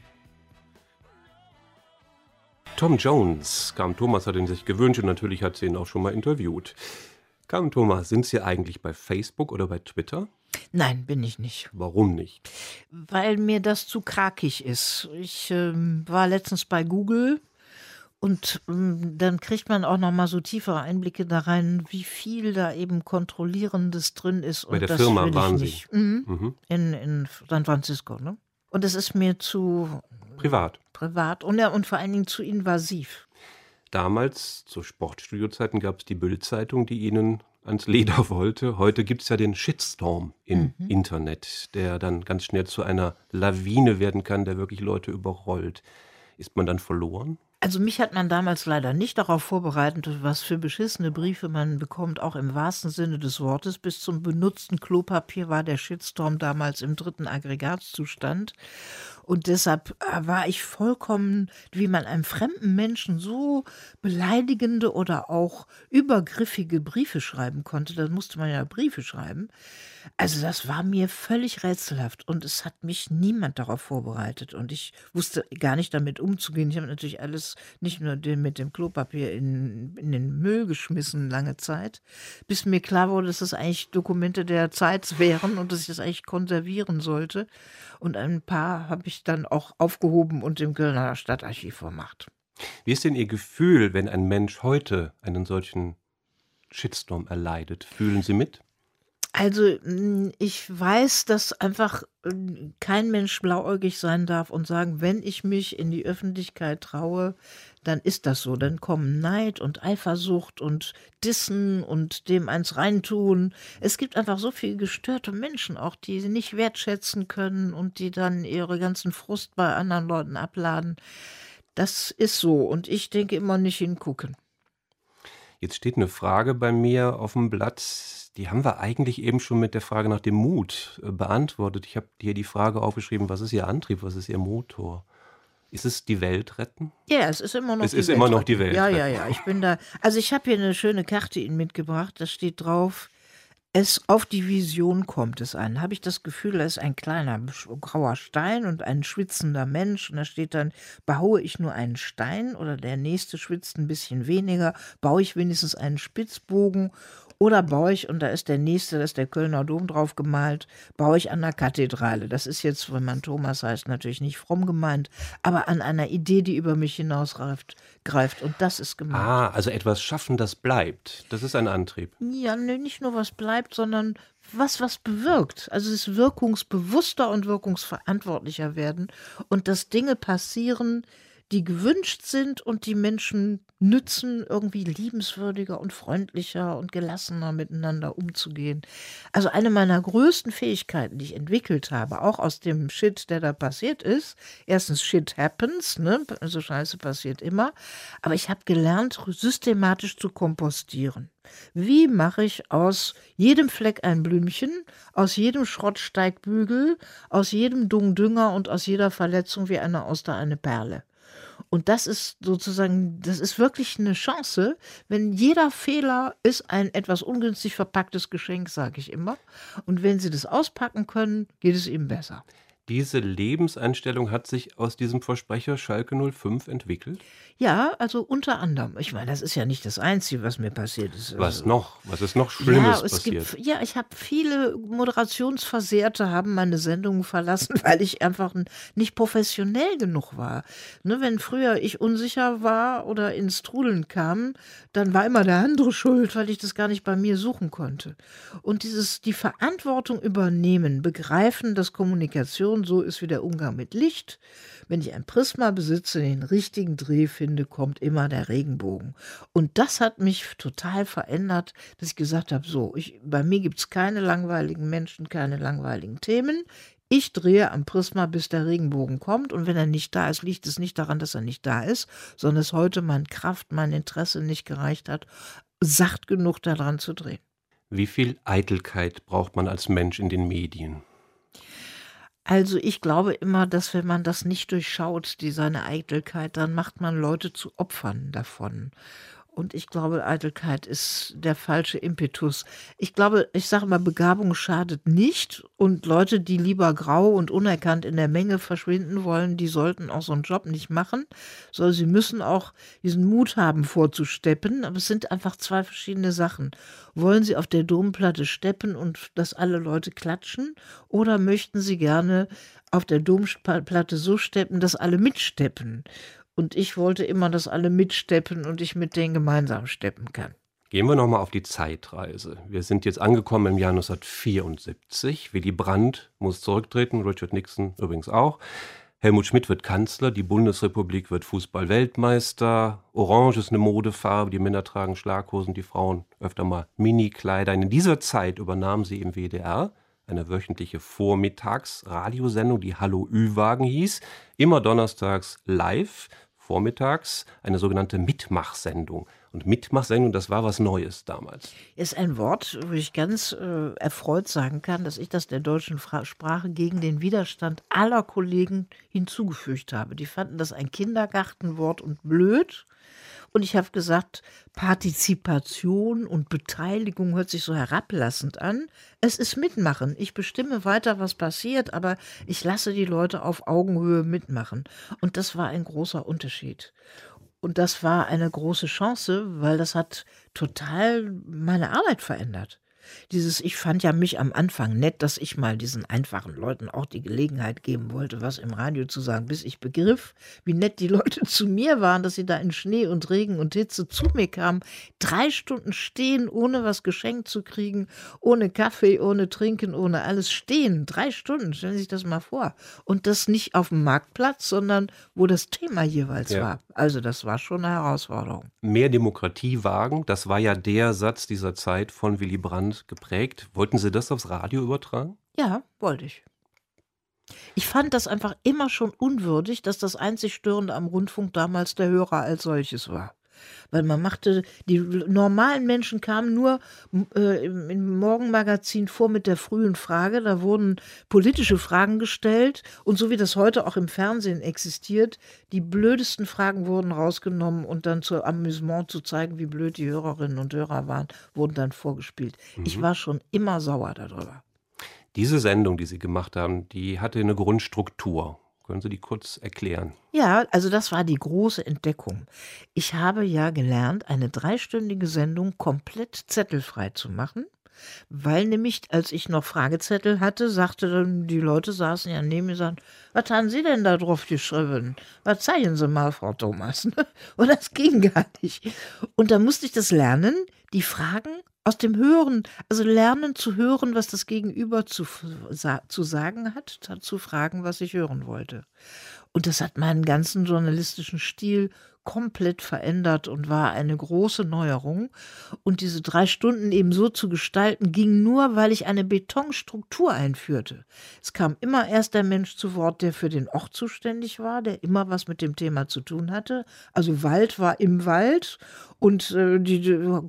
Tom Jones. Carmen Thomas hat ihn sich gewünscht und natürlich hat sie ihn auch schon mal interviewt. Carmen Thomas, sind Sie eigentlich bei Facebook oder bei Twitter? Nein, bin ich nicht. Warum nicht? Weil mir das zu krakig ist. Ich war letztens bei Google und dann kriegt man auch noch mal so tiefere Einblicke da rein, wie viel da eben Kontrollierendes drin ist. Bei Und der das Firma will ich waren Sie. nicht. Mhm. In San Francisco, ne? Und es ist mir zu Privat. privat und vor allen Dingen zu invasiv. Damals, zu Sportstudio-Zeiten, gab es die Bild-Zeitung, die Ihnen ans Leder wollte. Heute gibt es ja den Shitstorm im Internet, der dann ganz schnell zu einer Lawine werden kann, der wirklich Leute überrollt. Ist man dann verloren? Also mich hat man damals leider nicht darauf vorbereitet, was für beschissene Briefe man bekommt, auch im wahrsten Sinne des Wortes. Bis zum benutzten Klopapier war der Shitstorm damals im 3. Aggregatzustand. Und deshalb war ich vollkommen, wie man einem fremden Menschen so beleidigende oder auch übergriffige Briefe schreiben konnte. Da musste man ja Briefe schreiben. Also das war mir völlig rätselhaft und es hat mich niemand darauf vorbereitet und ich wusste gar nicht damit umzugehen. Ich habe natürlich alles, nicht nur mit dem Klopapier in den Müll geschmissen lange Zeit, bis mir klar wurde, dass das eigentlich Dokumente der Zeit wären und dass ich das eigentlich konservieren sollte. Und ein paar habe ich dann auch aufgehoben und im Kölner Stadtarchiv vermacht. Wie ist denn Ihr Gefühl, wenn ein Mensch heute einen solchen Shitstorm erleidet? Fühlen Sie mit? Also ich weiß, dass einfach kein Mensch blauäugig sein darf und sagen, wenn ich mich in die Öffentlichkeit traue, dann ist das so. Dann kommen Neid und Eifersucht und Dissen und dem eins reintun. Es gibt einfach so viele gestörte Menschen auch, die sie nicht wertschätzen können und die dann ihre ganzen Frust bei anderen Leuten abladen. Das ist so und ich denke immer nicht hingucken. Jetzt steht eine Frage bei mir auf dem Blatt, die haben wir eigentlich eben schon mit der Frage nach dem Mut beantwortet. Ich habe hier die Frage aufgeschrieben, was ist Ihr Antrieb, was ist Ihr Motor? Ist es die Welt retten? Ja, es ist immer noch Es die ist Welt immer noch retten. die Welt Ja, retten. ja, ja. Ich bin da. Also ich habe hier eine schöne Karte Ihnen mitgebracht. Da steht drauf, es auf die Vision kommt es an. Habe ich das Gefühl, da ist ein kleiner grauer Stein und ein schwitzender Mensch. Und da steht dann, baue ich nur einen Stein oder der nächste schwitzt ein bisschen weniger, baue ich wenigstens einen Spitzbogen oder baue ich, und da ist der nächste, da ist der Kölner Dom drauf gemalt, baue ich an der Kathedrale. Das ist jetzt, wenn man Thomas heißt, natürlich nicht fromm gemeint, aber an einer Idee, die über mich hinausgreift. Und das ist gemeint. Ah, also etwas schaffen, das bleibt. Das ist ein Antrieb. Ja, ne, nicht nur was bleibt, sondern was bewirkt. Also es ist wirkungsbewusster und wirkungsverantwortlicher werden und dass Dinge passieren, die gewünscht sind und die Menschen nützen, irgendwie liebenswürdiger und freundlicher und gelassener miteinander umzugehen. Also eine meiner größten Fähigkeiten, die ich entwickelt habe, auch aus dem Shit, der da passiert ist. Erstens, Shit happens, ne? Also Scheiße passiert immer. Aber ich habe gelernt, systematisch zu kompostieren. Wie mache ich aus jedem Fleck ein Blümchen, aus jedem Schrott Steigbügel, aus jedem Dünger und aus jeder Verletzung wie eine Auster eine Perle? Und das ist sozusagen, das ist wirklich eine Chance, wenn jeder Fehler ist ein etwas ungünstig verpacktes Geschenk, sage ich immer. Und wenn Sie das auspacken können, geht es Ihnen besser. Diese Lebenseinstellung hat sich aus diesem Versprecher Schalke 05 entwickelt? Ja, also unter anderem. Ich meine, das ist ja nicht das Einzige, was mir passiert ist. Was noch? Was ist noch Schlimmes passiert? Ich habe viele Moderationsversehrte haben meine Sendungen verlassen, weil ich einfach nicht professionell genug war. Ne, wenn früher ich unsicher war oder ins Trudeln kam, dann war immer der andere schuld, weil ich das gar nicht bei mir suchen konnte. Und die Verantwortung übernehmen, begreifen, dass Kommunikation so ist wie der Umgang mit Licht. Wenn ich ein Prisma besitze, den richtigen Dreh finde, kommt immer der Regenbogen. Und das hat mich total verändert, dass ich gesagt habe, bei mir gibt es keine langweiligen Menschen, keine langweiligen Themen. Ich drehe am Prisma, bis der Regenbogen kommt. Und wenn er nicht da ist, liegt es nicht daran, dass er nicht da ist, sondern dass heute meine Kraft, mein Interesse nicht gereicht hat, sacht genug daran zu drehen. Wie viel Eitelkeit braucht man als Mensch in den Medien? Also ich glaube immer, dass wenn man das nicht durchschaut, seine Eitelkeit, dann macht man Leute zu Opfern davon. Und ich glaube, Eitelkeit ist der falsche Impetus. Ich glaube, ich sage immer, Begabung schadet nicht. Und Leute, die lieber grau und unerkannt in der Menge verschwinden wollen, die sollten auch so einen Job nicht machen. Sondern sie müssen auch diesen Mut haben, vorzusteppen. Aber es sind einfach zwei verschiedene Sachen. Wollen sie auf der Domplatte steppen und dass alle Leute klatschen? Oder möchten sie gerne auf der Domplatte so steppen, dass alle mitsteppen? Und ich wollte immer, dass alle mitsteppen und ich mit denen gemeinsam steppen kann. Gehen wir nochmal auf die Zeitreise. Wir sind jetzt angekommen im Jahr 1974. Willy Brandt muss zurücktreten, Richard Nixon übrigens auch. Helmut Schmidt wird Kanzler, die Bundesrepublik wird Fußball-Weltmeister. Orange ist eine Modefarbe, die Männer tragen Schlaghosen, die Frauen öfter mal Minikleider. In dieser Zeit übernahmen sie im WDR eine wöchentliche Vormittags-Radiosendung, die Hallo Ü-Wagen hieß. Immer donnerstags live, vormittags eine sogenannte Mitmachsendung. Und Mitmachsendung, das war was Neues damals. Ist ein Wort, wo ich ganz erfreut sagen kann, dass ich das der deutschen Sprache gegen den Widerstand aller Kollegen hinzugefügt habe. Die fanden das ein Kindergartenwort und blöd. Und ich habe gesagt, Partizipation und Beteiligung hört sich so herablassend an. Es ist Mitmachen. Ich bestimme weiter, was passiert, aber ich lasse die Leute auf Augenhöhe mitmachen. Und das war ein großer Unterschied. Und das war eine große Chance, weil das hat total meine Arbeit verändert. Ich fand ja mich am Anfang nett, dass ich mal diesen einfachen Leuten auch die Gelegenheit geben wollte, was im Radio zu sagen, bis ich begriff, wie nett die Leute zu mir waren, dass sie da in Schnee und Regen und Hitze zu mir kamen. 3 Stunden stehen, ohne was geschenkt zu kriegen, ohne Kaffee, ohne Trinken, ohne alles stehen. 3 Stunden, stellen Sie sich das mal vor. Und das nicht auf dem Marktplatz, sondern wo das Thema jeweils war. Also das war schon eine Herausforderung. Mehr Demokratie wagen, das war ja der Satz dieser Zeit von Willy Brandt geprägt. Wollten Sie das aufs Radio übertragen? Ja, wollte ich. Ich fand das einfach immer schon unwürdig, dass das einzig Störende am Rundfunk damals der Hörer als solches war. Weil die normalen Menschen kamen nur im Morgenmagazin vor mit der frühen Frage, da wurden politische Fragen gestellt und so wie das heute auch im Fernsehen existiert, die blödesten Fragen wurden rausgenommen und dann zur Amüsement zu zeigen, wie blöd die Hörerinnen und Hörer waren, wurden dann vorgespielt. Ich war schon immer sauer darüber. Diese Sendung, die Sie gemacht haben, die hatte eine Grundstruktur. Können Sie die kurz erklären? Ja, also das war die große Entdeckung. Ich habe ja gelernt, eine 3-stündige Sendung komplett zettelfrei zu machen, weil nämlich, als ich noch Fragezettel hatte, sagte dann, die Leute saßen ja neben mir und sagten, was haben Sie denn da drauf geschrieben? Was zeigen Sie mal, Frau Thomas? Und das ging gar nicht. Und da musste ich das lernen, die Fragen aus dem Hören, also lernen zu hören, was das Gegenüber zu sagen hat, zu fragen, was ich hören wollte. Und das hat meinen ganzen journalistischen Stil komplett verändert und war eine große Neuerung. Und diese 3 Stunden eben so zu gestalten, ging nur, weil ich eine Betonstruktur einführte. Es kam immer erst der Mensch zu Wort, der für den Ort zuständig war, der immer was mit dem Thema zu tun hatte. Also Wald war im Wald und die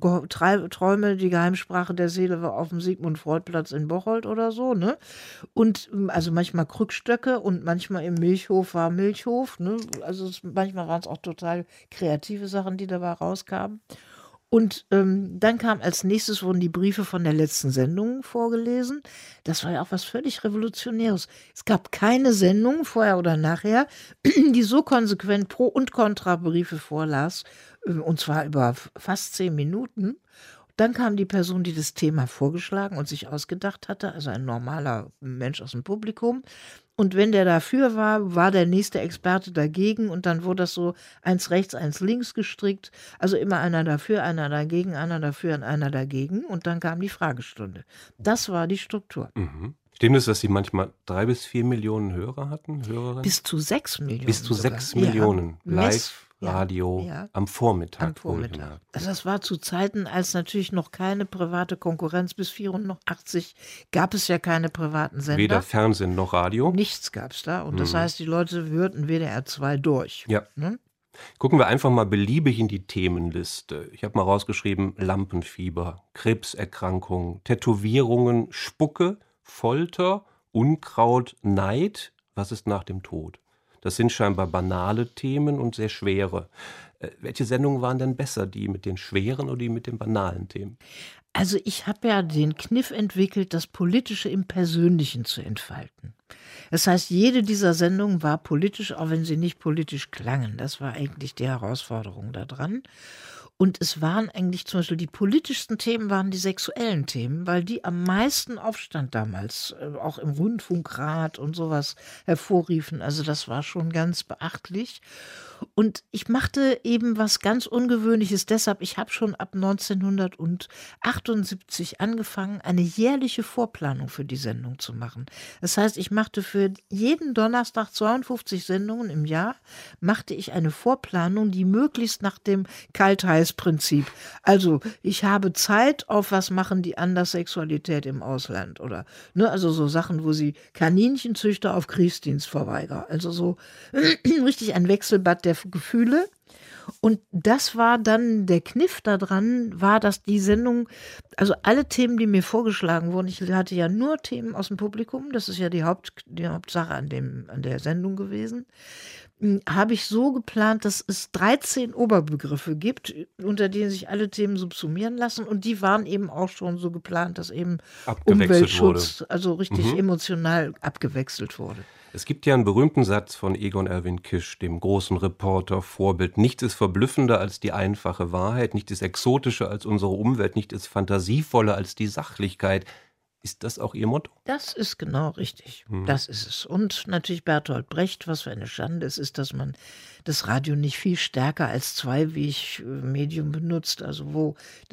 Träume, die Geheimsprache der Seele war auf dem Sigmund-Freud-Platz in Bocholt oder so, ne? Und also manchmal Krückstöcke und manchmal im Milchhof war Milchhof, ne? Also manchmal waren es auch total kreative Sachen, die dabei rauskamen. Und dann kam als nächstes, wurden die Briefe von der letzten Sendung vorgelesen. Das war ja auch was völlig Revolutionäres. Es gab keine Sendung, vorher oder nachher, die so konsequent Pro- und Kontrabriefe vorlas, und zwar über fast 10 Minuten. Dann kam die Person, die das Thema vorgeschlagen und sich ausgedacht hatte, also ein normaler Mensch aus dem Publikum. Und wenn der dafür war, war der nächste Experte dagegen und dann wurde das so eins rechts, eins links gestrickt. Also immer einer dafür, einer dagegen, einer dafür und einer dagegen. Und dann kam die Fragestunde. Das war die Struktur. Mhm. Stimmt es, dass Sie manchmal 3 bis 4 Millionen Hörer hatten, Hörerinnen? Bis zu 6 Millionen. Bis zu 6 sogar. Millionen. Ja. Live. Radio am Vormittag. Am Vormittag. Also das war zu Zeiten, als natürlich noch keine private Konkurrenz, bis 1984 gab es ja keine privaten Sender. Weder Fernsehen noch Radio. Nichts gab es da. Und das heißt, die Leute hörten WDR 2 durch. Ja. Ne? Gucken wir einfach mal beliebig in die Themenliste. Ich habe mal rausgeschrieben, Lampenfieber, Krebserkrankungen, Tätowierungen, Spucke, Folter, Unkraut, Neid. Was ist nach dem Tod? Das sind scheinbar banale Themen und sehr schwere. Welche Sendungen waren denn besser, die mit den schweren oder die mit den banalen Themen? Also ich habe ja den Kniff entwickelt, das Politische im Persönlichen zu entfalten. Das heißt, jede dieser Sendungen war politisch, auch wenn sie nicht politisch klangen. Das war eigentlich die Herausforderung daran. Und es waren eigentlich zum Beispiel die politischsten Themen waren die sexuellen Themen, weil die am meisten Aufstand damals, auch im Rundfunkrat und sowas hervorriefen. Also das war schon ganz beachtlich. Und ich machte eben was ganz Ungewöhnliches deshalb, ich habe schon ab 1978 angefangen, eine jährliche Vorplanung für die Sendung zu machen. Das heißt, ich machte für jeden Donnerstag 52 Sendungen im Jahr, machte ich eine Vorplanung, die möglichst nach dem Kalt-Heiß-Prinzip. Also ich habe Zeit, auf was machen die anders Sexualität im Ausland oder also so Sachen, wo sie Kaninchenzüchter auf Kriegsdienst verweigern. Also so richtig ein Wechselbad der Gefühle. Und das war dann der Kniff daran, war, dass die Sendung, also alle Themen, die mir vorgeschlagen wurden, ich hatte ja nur Themen aus dem Publikum, das ist ja die Hauptsache an der Sendung gewesen, habe ich so geplant, dass es 13 Oberbegriffe gibt, unter denen sich alle Themen subsumieren lassen. Und die waren eben auch schon so geplant, dass eben Umweltschutz, also richtig emotional abgewechselt wurde. Es gibt ja einen berühmten Satz von Egon Erwin Kisch, dem großen Reporter, Vorbild. Nichts ist verblüffender als die einfache Wahrheit, nichts ist exotischer als unsere Umwelt, nichts ist fantasievoller als die Sachlichkeit. Ist das auch Ihr Motto? Das ist genau richtig. Das ist es. Und natürlich Bertolt Brecht, was für eine Schande es ist, dass man das Radio nicht viel stärker als Zweiwegmedium benutzt, also wo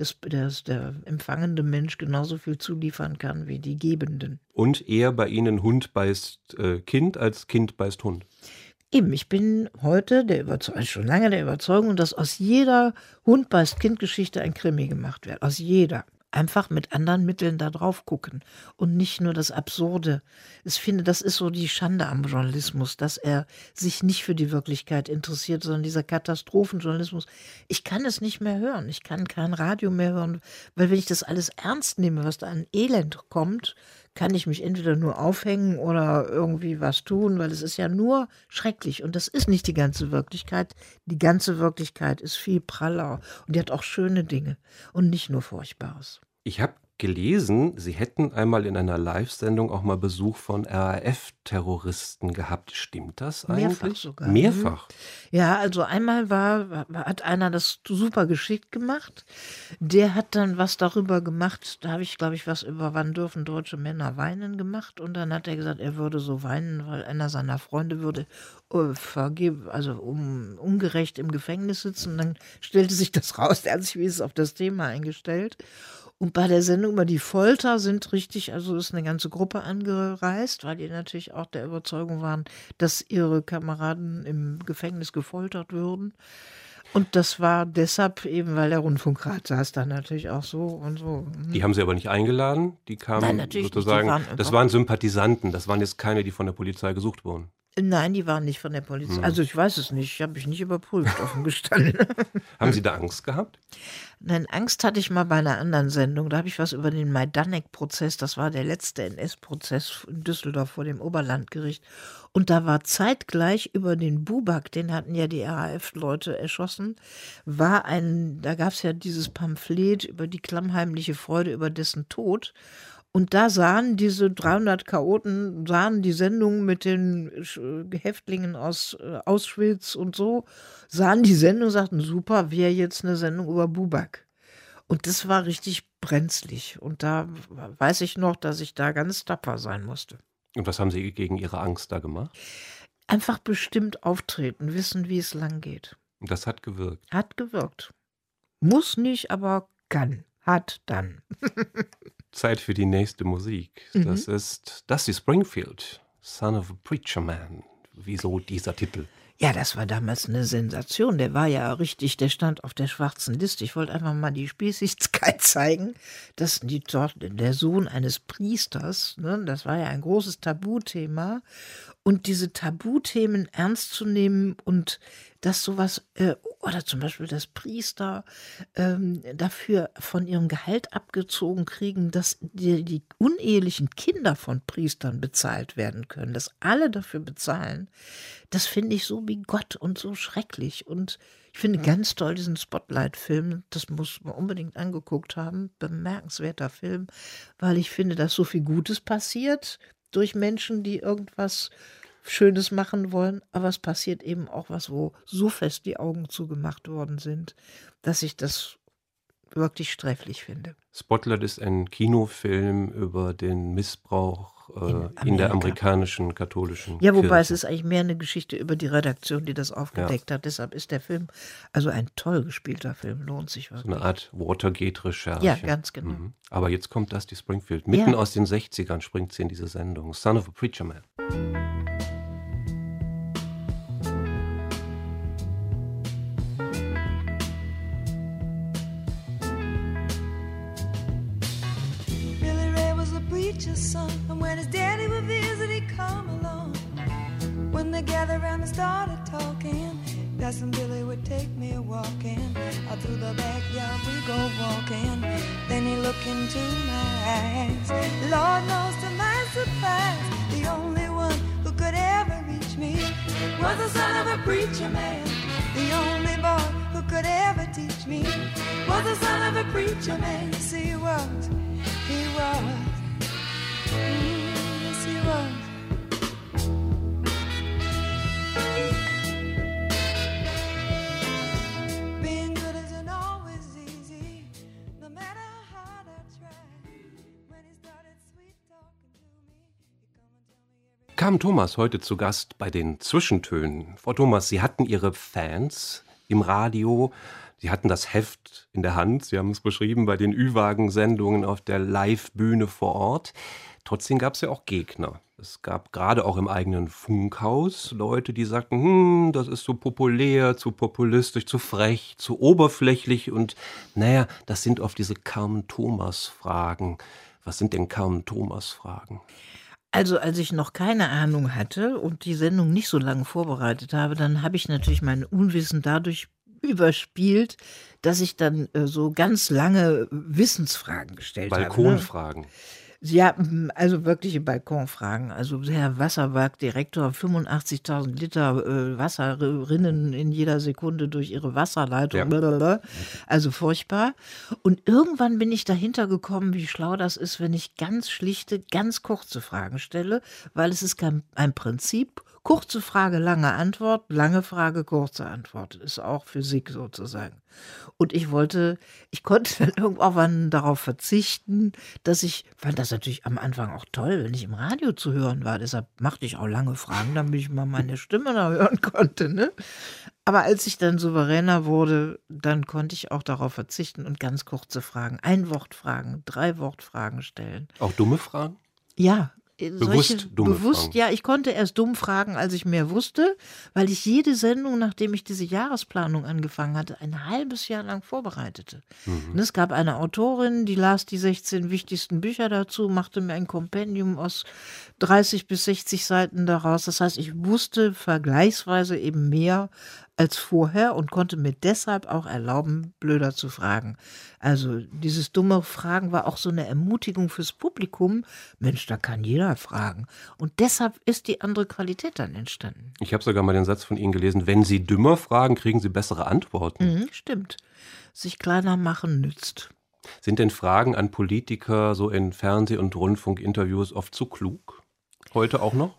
der empfangende Mensch genauso viel zuliefern kann wie die Gebenden. Und eher bei Ihnen Hund beißt Kind als Kind beißt Hund. Eben, ich bin heute schon lange der Überzeugung, dass aus jeder Hund beißt Kind Geschichte ein Krimi gemacht wird. Aus jeder. Einfach mit anderen Mitteln da drauf gucken und nicht nur das Absurde. Ich finde, das ist so die Schande am Journalismus, dass er sich nicht für die Wirklichkeit interessiert, sondern dieser Katastrophenjournalismus. Ich kann es nicht mehr hören. Ich kann kein Radio mehr hören, weil wenn ich das alles ernst nehme, was da an Elend kommt, kann ich mich entweder nur aufhängen oder irgendwie was tun, weil es ist ja nur schrecklich. Und das ist nicht die ganze Wirklichkeit. Die ganze Wirklichkeit ist viel praller und die hat auch schöne Dinge und nicht nur Furchtbares. Ich habe gelesen, Sie hätten einmal in einer Live-Sendung auch mal Besuch von RAF-Terroristen gehabt. Stimmt das eigentlich? Mehrfach sogar. Mehrfach? Ja, also einmal hat einer das super geschickt gemacht. Der hat dann was darüber gemacht, da habe ich, glaube ich, was über wann dürfen deutsche Männer weinen gemacht. Und dann hat er gesagt, er würde so weinen, weil einer seiner Freunde würde ungerecht im Gefängnis sitzen. Und dann stellte sich das raus, der hat sich wenigstens auf das Thema eingestellt. Und bei der Sendung über die Folter ist eine ganze Gruppe angereist, weil die natürlich auch der Überzeugung waren, dass ihre Kameraden im Gefängnis gefoltert würden. Und das war deshalb eben, weil der Rundfunkrat saß da natürlich auch so und so. Die haben Sie aber nicht eingeladen? Die kamen Nein, natürlich sozusagen, nicht. das waren Sympathisanten, das waren jetzt keine, die von der Polizei gesucht wurden. Nein, die waren nicht von der Polizei. Also ich weiß es nicht, habe ich nicht überprüft, offen gestanden. Haben Sie da Angst gehabt? Nein, Angst hatte ich mal bei einer anderen Sendung. Da habe ich was über den Majdanek-Prozess, das war der letzte NS-Prozess in Düsseldorf vor dem Oberlandgericht. Und da war zeitgleich über den Bubak, den hatten ja die RAF-Leute erschossen, da gab es ja dieses Pamphlet über die klammheimliche Freude über dessen Tod. Und da sahen diese 300 Chaoten, die Sendung mit den Häftlingen aus Auschwitz und so, sahen die Sendung und sagten, super, wäre jetzt eine Sendung über Bubak. Und das war richtig brenzlig. Und da weiß ich noch, dass ich da ganz tapfer sein musste. Und was haben Sie gegen Ihre Angst da gemacht? Einfach bestimmt auftreten, wissen, wie es lang geht. Und das hat gewirkt? Hat gewirkt. Muss nicht, aber kann. Hat dann. Zeit für die nächste Musik. Das ist Dusty Springfield, Son of a Preacher Man. Wieso dieser Titel? Ja, das war damals eine Sensation. Der war ja richtig, der stand auf der schwarzen Liste. Ich wollte einfach mal die Spießigkeit zeigen, dass der Sohn eines Priesters, das war ja ein großes Tabuthema. Und diese Tabuthemen ernst zu nehmen und dass sowas, oder zum Beispiel, dass Priester dafür von ihrem Gehalt abgezogen kriegen, dass die unehelichen Kinder von Priestern bezahlt werden können, dass alle dafür bezahlen, das finde ich so bigott und so schrecklich. Und ich finde ganz toll diesen Spotlight-Film, das muss man unbedingt angeguckt haben, bemerkenswerter Film, weil ich finde, dass so viel Gutes passiert durch Menschen, die irgendwas Schönes machen wollen, aber es passiert eben auch was, wo so fest die Augen zugemacht worden sind, dass ich das wirklich sträflich finde. Spotlight ist ein Kinofilm über den Missbrauch in der Amerika. amerikanischen katholischen Ja, wobei es Kirche. ist eigentlich mehr eine Geschichte über die Redaktion, die das aufgedeckt hat. Deshalb ist der Film also ein toll gespielter Film, lohnt sich So wirklich. eine Art Watergate-Recherche. Ja, ganz genau. Mhm. Aber jetzt kommt Dusty Springfield. Mitten Ja. aus den 60ern springt sie in diese Sendung. Son of a Preacher Man. Billy Ray was a preacher's son, and when his daddy would visit, he'd come along. When they gathered around and started talking, Cousin Billy would take me a walking. Out through the backyard we go walking. Then he looked into my eyes. Lord knows to my surprise, the only one who could ever reach me was the son of a preacher man. The only boy who could ever teach me was the son of a preacher man. Yes, he was. He was. Yes, he was. Being good isn't always easy, no matter how hard I try. When he started sweet talking to me, he'd come and tell me every Carmen Thomas heute zu Gast bei den Zwischentönen. Frau Thomas, Sie hatten Ihre Fans im Radio, Sie hatten das Heft in der Hand, Sie haben es beschrieben, bei den Ü-Wagen-Sendungen auf der Live-Bühne vor Ort. Trotzdem gab es ja auch Gegner. Es gab gerade auch im eigenen Funkhaus Leute, die sagten, das ist so populär, zu populistisch, zu frech, zu oberflächlich und naja, das sind oft diese Carmen-Thomas-Fragen. Was sind denn Carmen-Thomas-Fragen? Also, als ich noch keine Ahnung hatte und die Sendung nicht so lange vorbereitet habe, dann habe ich natürlich mein Unwissen dadurch überspielt, dass ich dann so ganz lange Wissensfragen gestellt habe. Ne? Balkonfragen. Ja, also wirkliche Balkonfragen. Also der Wasserwerkdirektor, 85.000 Liter Wasser rinnen in jeder Sekunde durch ihre Wasserleitung. Ja. Blablabla. Also furchtbar. Und irgendwann bin ich dahinter gekommen, wie schlau das ist, wenn ich ganz schlichte, ganz kurze Fragen stelle, weil es ist ein Prinzip. Kurze Frage, lange Antwort, lange Frage, kurze Antwort. Ist auch Physik sozusagen. Und ich konnte dann irgendwann darauf verzichten, fand das natürlich am Anfang auch toll, wenn ich im Radio zu hören war. Deshalb machte ich auch lange Fragen, damit ich mal meine Stimme da hören konnte. Ne? Aber als ich dann souveräner wurde, dann konnte ich auch darauf verzichten und ganz kurze Fragen, Ein-Wort-Fragen, 3-Wort-Fragen stellen. Auch dumme Fragen? Ja. Bewusst dumme Fragen. Ja, ich konnte erst dumm fragen, als ich mehr wusste, weil ich jede Sendung, nachdem ich diese Jahresplanung angefangen hatte, ein halbes Jahr lang vorbereitete. Und es gab eine Autorin, die las die 16 wichtigsten Bücher dazu, machte mir ein Kompendium aus 30 bis 60 Seiten daraus. Das heißt, ich wusste vergleichsweise eben mehr als vorher und konnte mir deshalb auch erlauben, blöder zu fragen. Also dieses dumme Fragen war auch so eine Ermutigung fürs Publikum. Mensch, da kann jeder fragen. Und deshalb ist die andere Qualität dann entstanden. Ich habe sogar mal den Satz von Ihnen gelesen, wenn Sie dümmer fragen, kriegen Sie bessere Antworten. Stimmt. Sich kleiner machen nützt. Sind denn Fragen an Politiker so in Fernseh- und Rundfunkinterviews oft zu klug? Heute auch noch?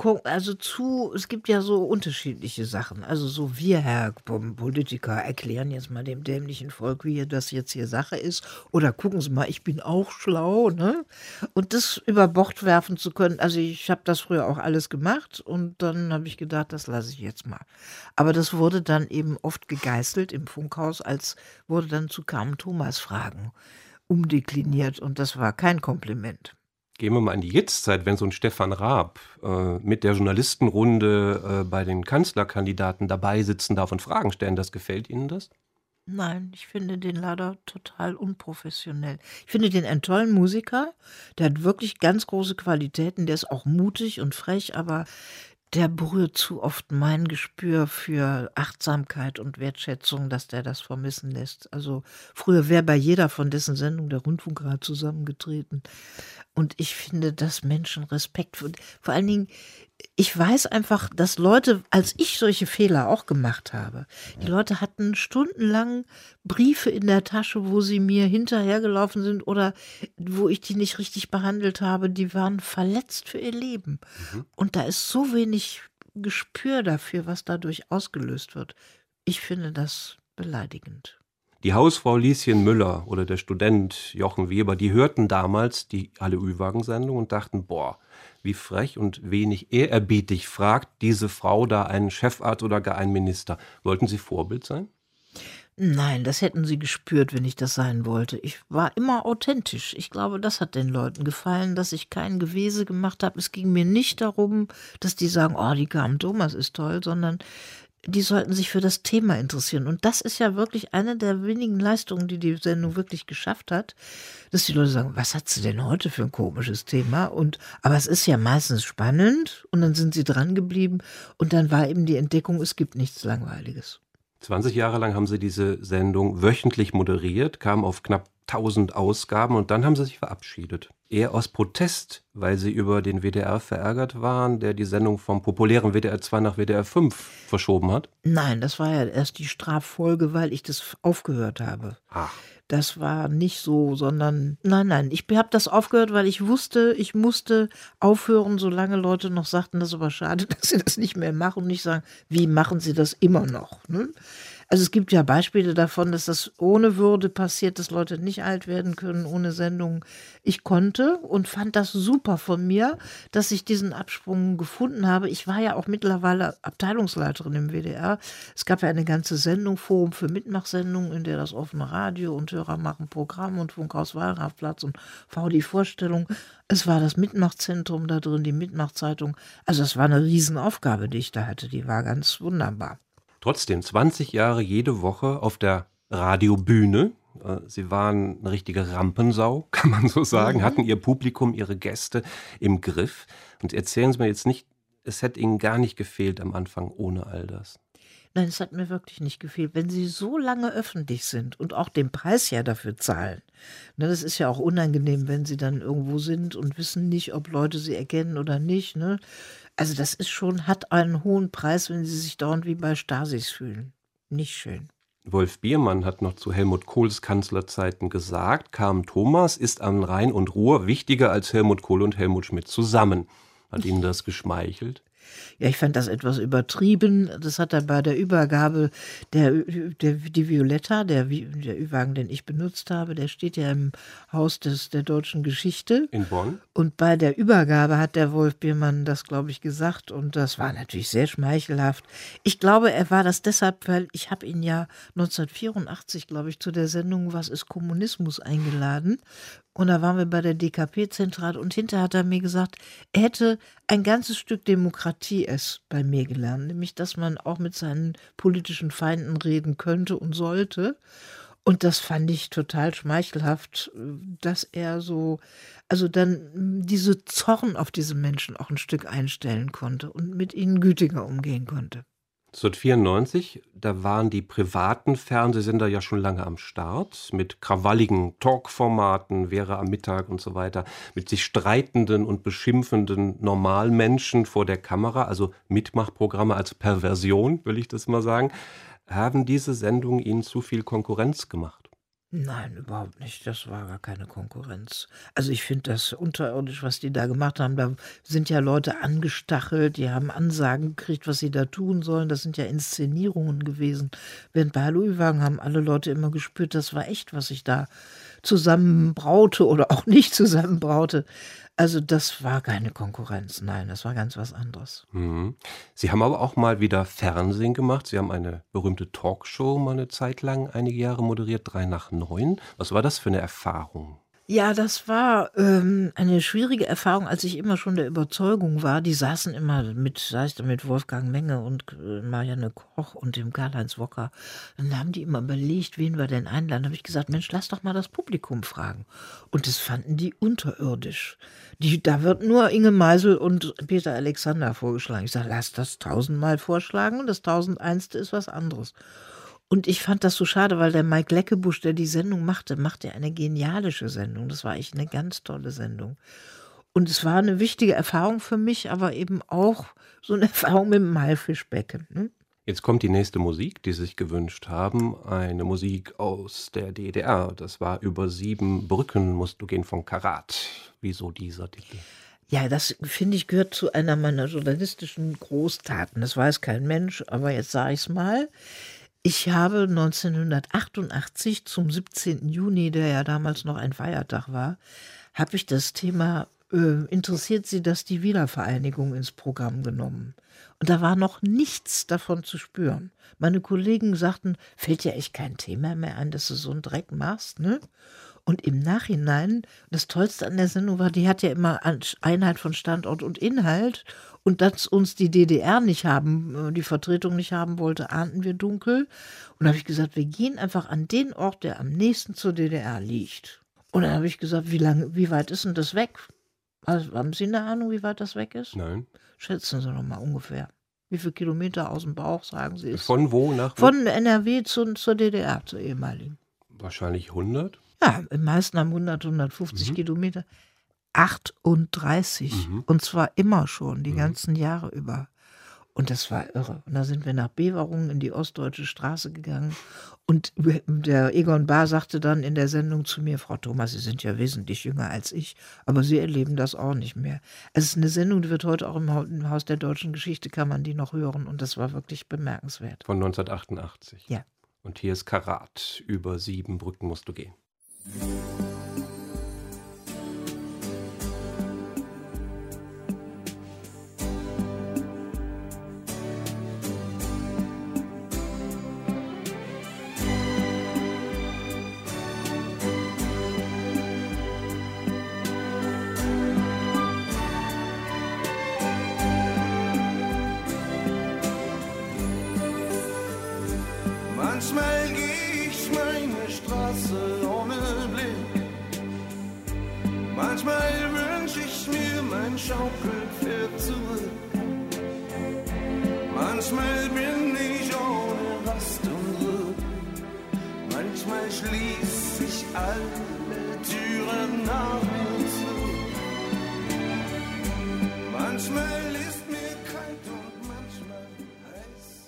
Es gibt ja so unterschiedliche Sachen. Also so wir, Herr Politiker, erklären jetzt mal dem dämlichen Volk, wie das jetzt hier Sache ist. Oder gucken Sie mal, ich bin auch schlau. Ne? Und das über Bord werfen zu können, also ich habe das früher auch alles gemacht und dann habe ich gedacht, das lasse ich jetzt mal. Aber das wurde dann eben oft gegeißelt im Funkhaus, wurde dann zu Carmen Thomas Fragen umdekliniert und das war kein Kompliment. Gehen wir mal in die Jetztzeit, wenn so ein Stefan Raab mit der Journalistenrunde bei den Kanzlerkandidaten dabei sitzen darf und Fragen stellen. Das gefällt Ihnen das? Nein, ich finde den leider total unprofessionell. Ich finde den einen tollen Musiker, der hat wirklich ganz große Qualitäten, der ist auch mutig und frech, aber der berührt zu oft mein Gespür für Achtsamkeit und Wertschätzung, dass der das vermissen lässt. Also früher wäre bei jeder von dessen Sendung der Rundfunkrat zusammengetreten. Und ich finde, dass Menschen Respekt vor allen Dingen, ich weiß einfach, dass Leute, als ich solche Fehler auch gemacht habe, die Leute hatten stundenlang Briefe in der Tasche, wo sie mir hinterhergelaufen sind oder wo ich die nicht richtig behandelt habe, die waren verletzt für ihr Leben. Und da ist so wenig Gespür dafür, was dadurch ausgelöst wird. Ich finde das beleidigend. Die Hausfrau Lieschen Müller oder der Student Jochen Weber, die hörten damals die Alle-Ü-Wagen-Sendung und dachten, boah, wie frech und wenig ehrerbietig fragt diese Frau da einen Chefarzt oder gar einen Minister. Wollten Sie Vorbild sein? Nein, das hätten sie gespürt, wenn ich das sein wollte. Ich war immer authentisch. Ich glaube, das hat den Leuten gefallen, dass ich kein Gewese gemacht habe. Es ging mir nicht darum, dass die sagen, oh, die Carmen Thomas ist toll, sondern die sollten sich für das Thema interessieren. Und das ist ja wirklich eine der wenigen Leistungen, die die Sendung wirklich geschafft hat, dass die Leute sagen, was hat sie denn heute für ein komisches Thema? Aber es ist ja meistens spannend und dann sind sie dran geblieben und dann war eben die Entdeckung, es gibt nichts Langweiliges. 20 Jahre lang haben Sie diese Sendung wöchentlich moderiert, kamen auf knapp 1000 Ausgaben und dann haben Sie sich verabschiedet. Eher aus Protest, weil Sie über den WDR verärgert waren, der die Sendung vom populären WDR 2 nach WDR 5 verschoben hat? Nein, das war ja erst die Straffolge, weil ich das aufgehört habe. Ach. Das war nicht so, sondern nein, ich habe das aufgehört, weil ich wusste, ich musste aufhören, solange Leute noch sagten, das ist aber schade, dass sie das nicht mehr machen und nicht sagen, wie machen sie das immer noch? Ne? Also es gibt ja Beispiele davon, dass das ohne Würde passiert, dass Leute nicht alt werden können, ohne Sendung. Ich konnte und fand das super von mir, dass ich diesen Absprung gefunden habe. Ich war ja auch mittlerweile Abteilungsleiterin im WDR. Es gab ja eine ganze Sendung, Forum für Mitmachsendungen, in der das offene Radio und Hörer machen Programm und Funkhaus Wallrafplatz und VD Vorstellung. Es war das Mitmachzentrum da drin, die Mitmachzeitung. Also es war eine Riesenaufgabe, die ich da hatte. Die war ganz wunderbar. Trotzdem 20 Jahre jede Woche auf der Radiobühne. Sie waren eine richtige Rampensau, kann man so sagen, hatten ihr Publikum, ihre Gäste im Griff. Und erzählen Sie mir jetzt nicht, es hätte Ihnen gar nicht gefehlt am Anfang ohne all das. Nein, es hat mir wirklich nicht gefehlt. Wenn Sie so lange öffentlich sind und auch den Preis ja dafür zahlen, ne, das ist ja auch unangenehm, wenn Sie dann irgendwo sind und wissen nicht, ob Leute Sie erkennen oder nicht. Ne? Also das ist schon, hat einen hohen Preis, wenn Sie sich dauernd wie bei Stasis fühlen. Nicht schön. Wolf Biermann hat noch zu Helmut Kohls Kanzlerzeiten gesagt, Carmen Thomas ist an Rhein und Ruhr wichtiger als Helmut Kohl und Helmut Schmidt zusammen. Hat Ihnen das geschmeichelt? Ja, ich fand das etwas übertrieben. Das hat er bei der Übergabe, die Violetta, der Ü-Wagen, den ich benutzt habe, der steht ja im Haus der deutschen Geschichte. In Bonn? Und bei der Übergabe hat der Wolf Biermann das, glaube ich, gesagt. Und das war natürlich sehr schmeichelhaft. Ich glaube, er war das deshalb, weil ich habe ihn ja 1984, glaube ich, zu der Sendung Was ist Kommunismus eingeladen. Und da waren wir bei der DKP-Zentrale und hinterher hat er mir gesagt, er hätte ein ganzes Stück Demokratie bei mir gelernt, nämlich, dass man auch mit seinen politischen Feinden reden könnte und sollte. Und das fand ich total schmeichelhaft, dass er so, also dann diese Zorn auf diese Menschen auch ein Stück einstellen konnte und mit ihnen gütiger umgehen konnte. 1994, da waren die privaten Fernsehsender ja schon lange am Start, mit krawalligen Talkformaten, Vera am Mittag und so weiter, mit sich streitenden und beschimpfenden Normalmenschen vor der Kamera, also Mitmachprogramme als Perversion, will ich das mal sagen. Haben diese Sendungen Ihnen zu viel Konkurrenz gemacht? Nein, überhaupt nicht. Das war gar keine Konkurrenz. Also ich finde das unterirdisch, was die da gemacht haben. Da sind ja Leute angestachelt, die haben Ansagen gekriegt, was sie da tun sollen. Das sind ja Inszenierungen gewesen. Während bei Hallo Ü-Wagen haben alle Leute immer gespürt, das war echt, was ich da zusammenbraute oder auch nicht zusammenbraute. Also das war keine Konkurrenz, nein, das war ganz was anderes. Mhm. Sie haben aber auch mal wieder Fernsehen gemacht. Sie haben eine berühmte Talkshow mal eine Zeit lang, einige Jahre moderiert, 3 nach 9. Was war das für eine Erfahrung? Ja, das war eine schwierige Erfahrung, als ich immer schon der Überzeugung war. Die saßen immer sei es mit Wolfgang Menge und Marianne Koch und dem Karl-Heinz Wocker. Dann haben die immer überlegt, wen wir denn einladen. Da habe ich gesagt, Mensch, lass doch mal das Publikum fragen. Und das fanden die unterirdisch. Da wird nur Inge Meisel und Peter Alexander vorgeschlagen. Ich sage, lass das 1000-mal vorschlagen und das 1001. ist was anderes. Und ich fand das so schade, weil der Mike Leckebusch, der die Sendung machte eine genialische Sendung. Das war echt eine ganz tolle Sendung. Und es war eine wichtige Erfahrung für mich, aber eben auch so eine Erfahrung mit dem Haifischbecken. Ne? Jetzt kommt die nächste Musik, die Sie sich gewünscht haben. Eine Musik aus der DDR. Das war Über 7 Brücken musst du gehen von Karat. Wieso dieser Titel? Ja, das, finde ich, gehört zu einer meiner journalistischen Großtaten. Das weiß kein Mensch, aber jetzt sage ich es mal. Ich habe 1988 zum 17. Juni, der ja damals noch ein Feiertag war, habe ich das Thema interessiert Sie, dass die Wiedervereinigung ins Programm genommen. Und da war noch nichts davon zu spüren. Meine Kollegen sagten, fällt dir echt kein Thema mehr ein, dass du so einen Dreck machst, ne? Und im Nachhinein, das Tollste an der Sendung war, die hat ja immer Einheit von Standort und Inhalt. Und dass uns die DDR nicht haben, die Vertretung nicht haben wollte, ahnten wir dunkel. Und da habe ich gesagt, wir gehen einfach an den Ort, der am nächsten zur DDR liegt. Und dann habe ich gesagt, wie weit ist denn das weg? Also, haben Sie eine Ahnung, wie weit das weg ist? Nein. Schätzen Sie doch mal ungefähr. Wie viele Kilometer aus dem Bauch, sagen Sie? Ist Von wo nach wo? Von NRW zur DDR, zur ehemaligen. Wahrscheinlich 100. Ja, die meisten haben 100, 150 Kilometer. 38. Und zwar immer schon, die ganzen Jahre über. Und das war irre. Und da sind wir nach Beverungen in die Ostdeutsche Straße gegangen. Und der Egon Bahr sagte dann in der Sendung zu mir, Frau Thomas, Sie sind ja wesentlich jünger als ich, aber Sie erleben das auch nicht mehr. Es ist eine Sendung, die wird heute auch im Haus der deutschen Geschichte, kann man die noch hören. Und das war wirklich bemerkenswert. Von 1988. Ja. Und hier ist Karat. Über 7 Brücken musst du gehen. Manchmal geh ich meine Straße ohne Blick. Manchmal wünsch ich mir mein Schaukelpferd zurück. Manchmal bin ich ohne Rast und Ruhe. Manchmal schließ ich alle Türen nach mir zu. Manchmal ist mir kalt und manchmal heiß.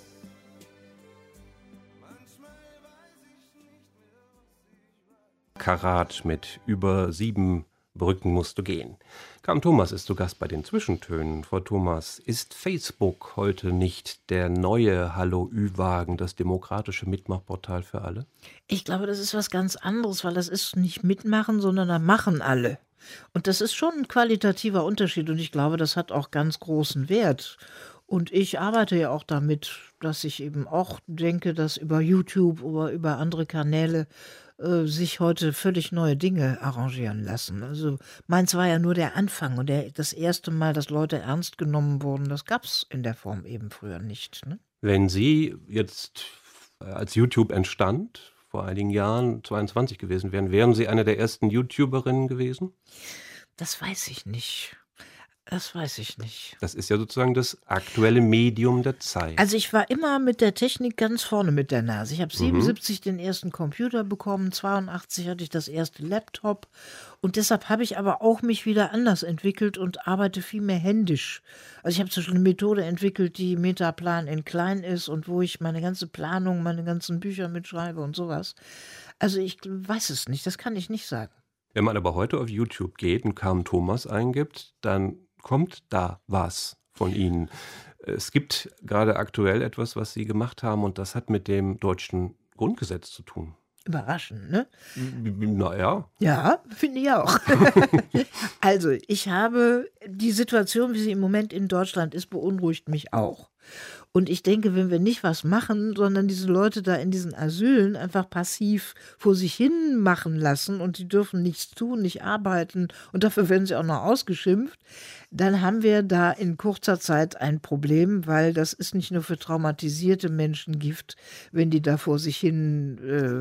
Karat mit Über 7 Brücken musst du gehen. Carmen Thomas ist zu Gast bei den Zwischentönen. Frau Thomas, ist Facebook heute nicht der neue Hallo-Ü-Wagen, das demokratische Mitmachportal für alle? Ich glaube, das ist was ganz anderes, weil das ist nicht mitmachen, sondern da machen alle. Und das ist schon ein qualitativer Unterschied und ich glaube, das hat auch ganz großen Wert. Und ich arbeite ja auch damit, dass ich eben auch denke, dass über YouTube oder über andere Kanäle sich heute völlig neue Dinge arrangieren lassen. Also meins war ja nur der Anfang und das erste Mal, dass Leute ernst genommen wurden, das gab es in der Form eben früher nicht. Ne? Wenn Sie jetzt als YouTube entstand, vor einigen Jahren 22 gewesen wären, wären Sie eine der ersten YouTuberinnen gewesen? Das weiß ich nicht. Das weiß ich nicht. Das ist ja sozusagen das aktuelle Medium der Zeit. Also ich war immer mit der Technik ganz vorne mit der Nase. Ich habe 77 den ersten Computer bekommen, 82 hatte ich das erste Laptop und deshalb habe ich aber auch mich wieder anders entwickelt und arbeite viel mehr händisch. Also ich habe zum Beispiel eine Methode entwickelt, die Metaplan in klein ist und wo ich meine ganze Planung, meine ganzen Bücher mitschreibe und sowas. Also ich weiß es nicht, das kann ich nicht sagen. Wenn man aber heute auf YouTube geht und Carmen Thomas eingibt, dann kommt da was von Ihnen. Es gibt gerade aktuell etwas, was Sie gemacht haben und das hat mit dem deutschen Grundgesetz zu tun. Überraschend, ne? Naja. Ja, finde ich auch. Also, ich habe die Situation, wie sie im Moment in Deutschland ist, beunruhigt mich auch. Und ich denke, wenn wir nicht was machen, sondern diese Leute da in diesen Asylen einfach passiv vor sich hin machen lassen und die dürfen nichts tun, nicht arbeiten und dafür werden sie auch noch ausgeschimpft, dann haben wir da in kurzer Zeit ein Problem, weil das ist nicht nur für traumatisierte Menschen Gift, wenn die da vor sich hin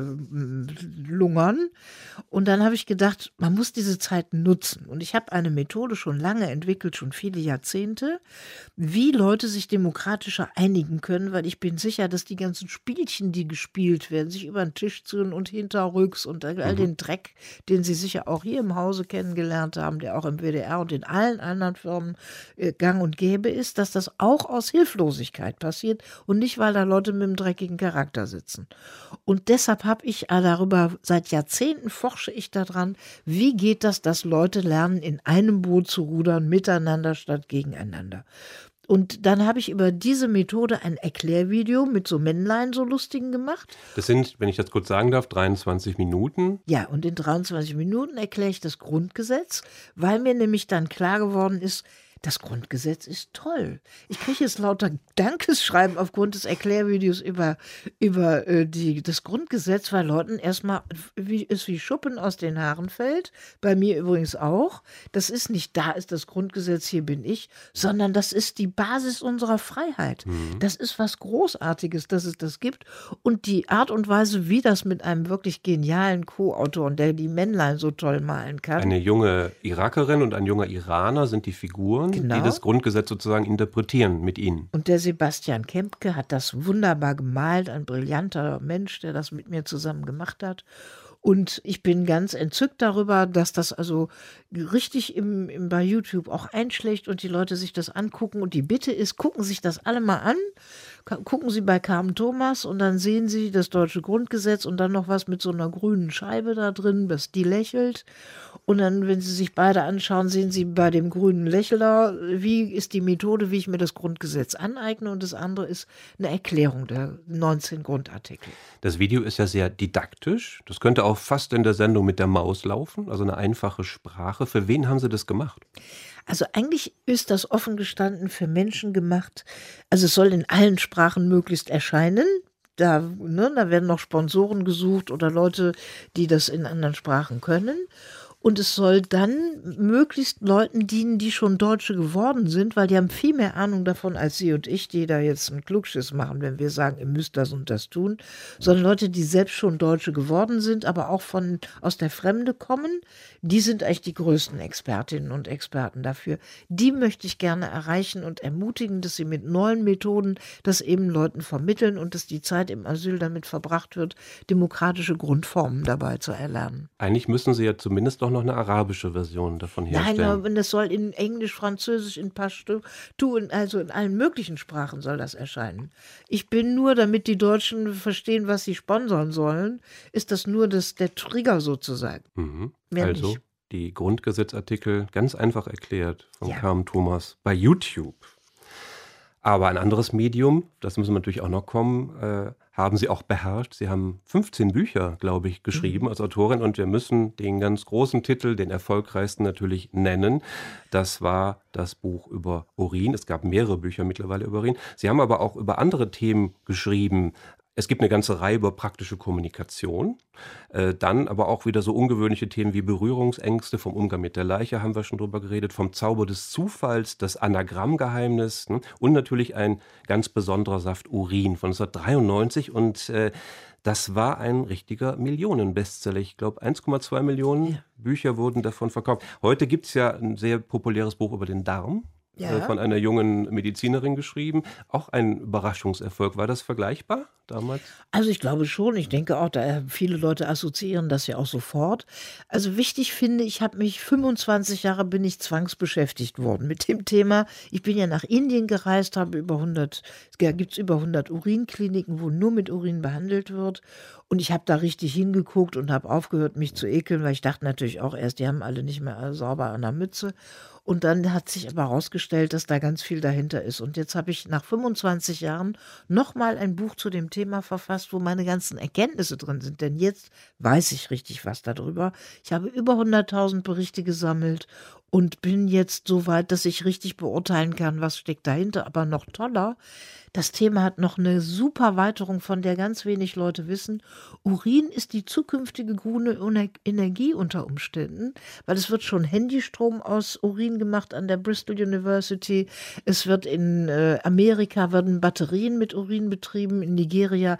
lungern. Und dann habe ich gedacht, man muss diese Zeit nutzen. Und ich habe eine Methode schon lange entwickelt, schon viele Jahrzehnte, wie Leute sich demokratischer einigen können, weil ich bin sicher, dass die ganzen Spielchen, die gespielt werden, sich über den Tisch ziehen und hinterrücks und all den Dreck, den sie sicher auch hier im Hause kennengelernt haben, der auch im WDR und in allen anderen Firmen gang und gäbe ist, dass das auch aus Hilflosigkeit passiert und nicht, weil da Leute mit einem dreckigen Charakter sitzen. Und deshalb habe ich darüber, seit Jahrzehnten forsche ich daran, wie geht das, dass Leute lernen, in einem Boot zu rudern, miteinander statt gegeneinander. Und dann habe ich über diese Methode ein Erklärvideo mit so Männlein, so lustigen gemacht. Das sind, wenn ich das kurz sagen darf, 23 Minuten. Ja, und in 23 Minuten erkläre ich das Grundgesetz, weil mir nämlich dann klar geworden ist, das Grundgesetz ist toll. Ich kriege jetzt lauter Dankesschreiben aufgrund des Erklärvideos über das Grundgesetz, weil Leuten erstmal wie Schuppen aus den Haaren fällt. Bei mir übrigens auch. Das ist nicht, da ist das Grundgesetz, hier bin ich, sondern das ist die Basis unserer Freiheit. Das ist was Großartiges, dass es das gibt. Und die Art und Weise, wie das mit einem wirklich genialen Co-Autor, der die Männlein so toll malen kann. Eine junge Irakerin und ein junger Iraner sind die Figuren, Genau. die das Grundgesetz sozusagen interpretieren mit ihnen. Und der Sebastian Kempke hat das wunderbar gemalt, ein brillanter Mensch, der das mit mir zusammen gemacht hat. Und ich bin ganz entzückt darüber, dass das also richtig bei YouTube auch einschlägt und die Leute sich das angucken. Und die Bitte ist, gucken sich das alle mal an. Gucken Sie bei Carmen Thomas und dann sehen Sie das deutsche Grundgesetz und dann noch was mit so einer grünen Scheibe da drin, die lächelt. Und dann, wenn Sie sich beide anschauen, sehen Sie bei dem grünen Lächler, wie ist die Methode, wie ich mir das Grundgesetz aneigne. Und das andere ist eine Erklärung der 19 Grundartikel. Das Video ist ja sehr didaktisch. Das könnte auch fast in der Sendung mit der Maus laufen, also eine einfache Sprache. Für wen haben Sie das gemacht? Also eigentlich ist das offen gestanden für Menschen gemacht. Also es soll in allen Sprachen möglichst erscheinen. Da werden noch Sponsoren gesucht oder Leute, die das in anderen Sprachen können. Und es soll dann möglichst Leuten dienen, die schon Deutsche geworden sind, weil die haben viel mehr Ahnung davon als Sie und ich, die da jetzt einen Klugschiss machen, wenn wir sagen, ihr müsst das und das tun, sondern Leute, die selbst schon Deutsche geworden sind, aber auch aus der Fremde kommen, die sind eigentlich die größten Expertinnen und Experten dafür. Die möchte ich gerne erreichen und ermutigen, dass sie mit neuen Methoden das eben Leuten vermitteln und dass die Zeit im Asyl damit verbracht wird, demokratische Grundformen dabei zu erlernen. Eigentlich müssen Sie ja zumindest doch noch eine arabische Version davon herstellen. Nein, aber das soll in Englisch, Französisch, in Pashto, also in allen möglichen Sprachen soll das erscheinen. Ich bin nur, damit die Deutschen verstehen, was sie sponsern sollen, ist das nur der Trigger sozusagen. Mehr Also nicht. die Grundgesetzartikel ganz einfach erklärt von Carmen Thomas bei YouTube. Aber ein anderes Medium, das müssen wir natürlich auch noch kommen, haben Sie auch beherrscht. Sie haben 15 Bücher, glaube ich, geschrieben als Autorin und wir müssen den ganz großen Titel, den erfolgreichsten natürlich nennen. Das war das Buch über Urin. Es gab mehrere Bücher mittlerweile über Urin. Sie haben aber auch über andere Themen geschrieben. Es gibt eine ganze Reihe über praktische Kommunikation, dann aber auch wieder so ungewöhnliche Themen wie Berührungsängste, vom Umgang mit der Leiche haben wir schon drüber geredet, vom Zauber des Zufalls, das Anagrammgeheimnis und natürlich ein ganz besonderer Saft Urin von 1993 und das war ein richtiger Millionenbestseller. Ich glaube 1,2 Millionen Bücher wurden davon verkauft. Heute gibt es ja ein sehr populäres Buch über den Darm. Von einer jungen Medizinerin geschrieben. Auch ein Überraschungserfolg. War das vergleichbar damals? Also ich glaube schon. Ich denke auch, viele Leute assoziieren das ja auch sofort. Also wichtig finde ich, 25 Jahre bin ich zwangsbeschäftigt worden mit dem Thema. Ich bin ja nach Indien gereist, gibt es über 100 Urinkliniken, wo nur mit Urin behandelt wird. Und ich habe da richtig hingeguckt und habe aufgehört, mich zu ekeln, weil ich dachte natürlich auch erst, die haben alle nicht mehr sauber an der Mütze. Und dann hat sich aber herausgestellt, dass da ganz viel dahinter ist. Und jetzt habe ich nach 25 Jahren nochmal ein Buch zu dem Thema verfasst, wo meine ganzen Erkenntnisse drin sind. Denn jetzt weiß ich richtig was darüber. Ich habe über 100.000 Berichte gesammelt und bin jetzt so weit, dass ich richtig beurteilen kann, was steckt dahinter. Aber noch toller, das Thema hat noch eine super Erweiterung, von der ganz wenig Leute wissen. Urin ist die zukünftige grüne Energie unter Umständen, weil es wird schon Handystrom aus Urin gemacht an der Bristol University. Es wird in Amerika werden Batterien mit Urin betrieben. In Nigeria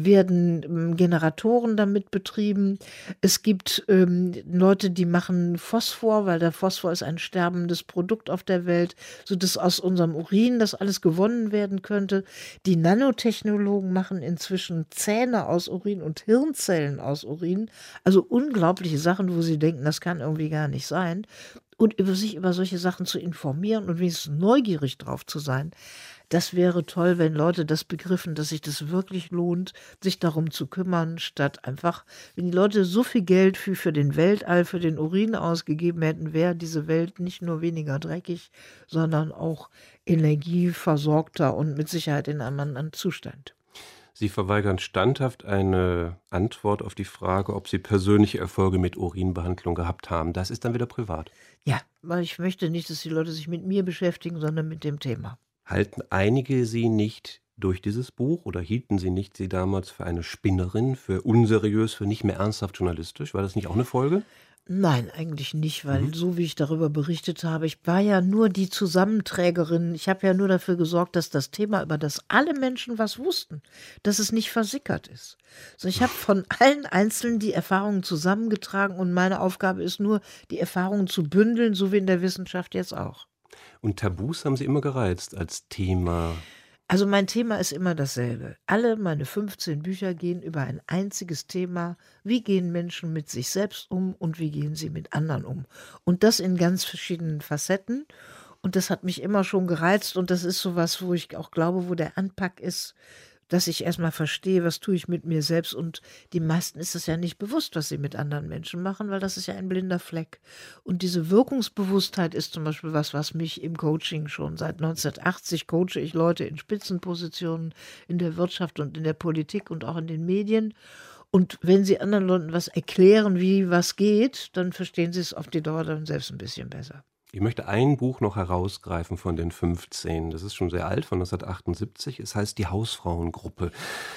werden Generatoren damit betrieben. Es gibt Leute, die machen Phosphor, weil der Phosphor ist ein sterbendes Produkt auf der Welt, sodass aus unserem Urin das alles gewonnen werden könnte. Die Nanotechnologen machen inzwischen Zähne aus Urin und Hirnzellen aus Urin. Also unglaubliche Sachen, wo sie denken, das kann irgendwie gar nicht sein. Und sich über solche Sachen zu informieren und wenigstens neugierig drauf zu sein, das wäre toll, wenn Leute das begriffen, dass sich das wirklich lohnt, sich darum zu kümmern, statt einfach, wenn die Leute so viel Geld für den Weltall, für den Urin ausgegeben hätten, wäre diese Welt nicht nur weniger dreckig, sondern auch energieversorgter und mit Sicherheit in einem anderen Zustand. Sie verweigern standhaft eine Antwort auf die Frage, ob Sie persönliche Erfolge mit Urinbehandlung gehabt haben. Das ist dann wieder privat. Ja, weil ich möchte nicht, dass die Leute sich mit mir beschäftigen, sondern mit dem Thema. Halten einige Sie nicht durch dieses Buch oder hielten Sie nicht Sie damals für eine Spinnerin, für unseriös, für nicht mehr ernsthaft journalistisch? War das nicht auch eine Folge? Nein, eigentlich nicht, weil so wie ich darüber berichtet habe, ich war ja nur die Zusammenträgerin. Ich habe ja nur dafür gesorgt, dass das Thema, über das alle Menschen was wussten, dass es nicht versickert ist. Also ich habe von allen Einzelnen die Erfahrungen zusammengetragen und meine Aufgabe ist nur, die Erfahrungen zu bündeln, so wie in der Wissenschaft jetzt auch. Und Tabus haben Sie immer gereizt als Thema. Also mein Thema ist immer dasselbe. Alle meine 15 Bücher gehen über ein einziges Thema. Wie gehen Menschen mit sich selbst um und wie gehen sie mit anderen um? Und das in ganz verschiedenen Facetten. Und das hat mich immer schon gereizt und das ist sowas, wo ich auch glaube, wo der Anpack ist, dass ich erstmal verstehe, was tue ich mit mir selbst, und die meisten ist es ja nicht bewusst, was sie mit anderen Menschen machen, weil das ist ja ein blinder Fleck. Und diese Wirkungsbewusstheit ist zum Beispiel was mich im Coaching schon seit 1980 coache ich Leute in Spitzenpositionen in der Wirtschaft und in der Politik und auch in den Medien. Und wenn sie anderen Leuten was erklären, wie was geht, dann verstehen sie es auf die Dauer dann selbst ein bisschen besser. Ich möchte ein Buch noch herausgreifen von den 15. Das ist schon sehr alt, von 1978. Es heißt Die Hausfrauengruppe.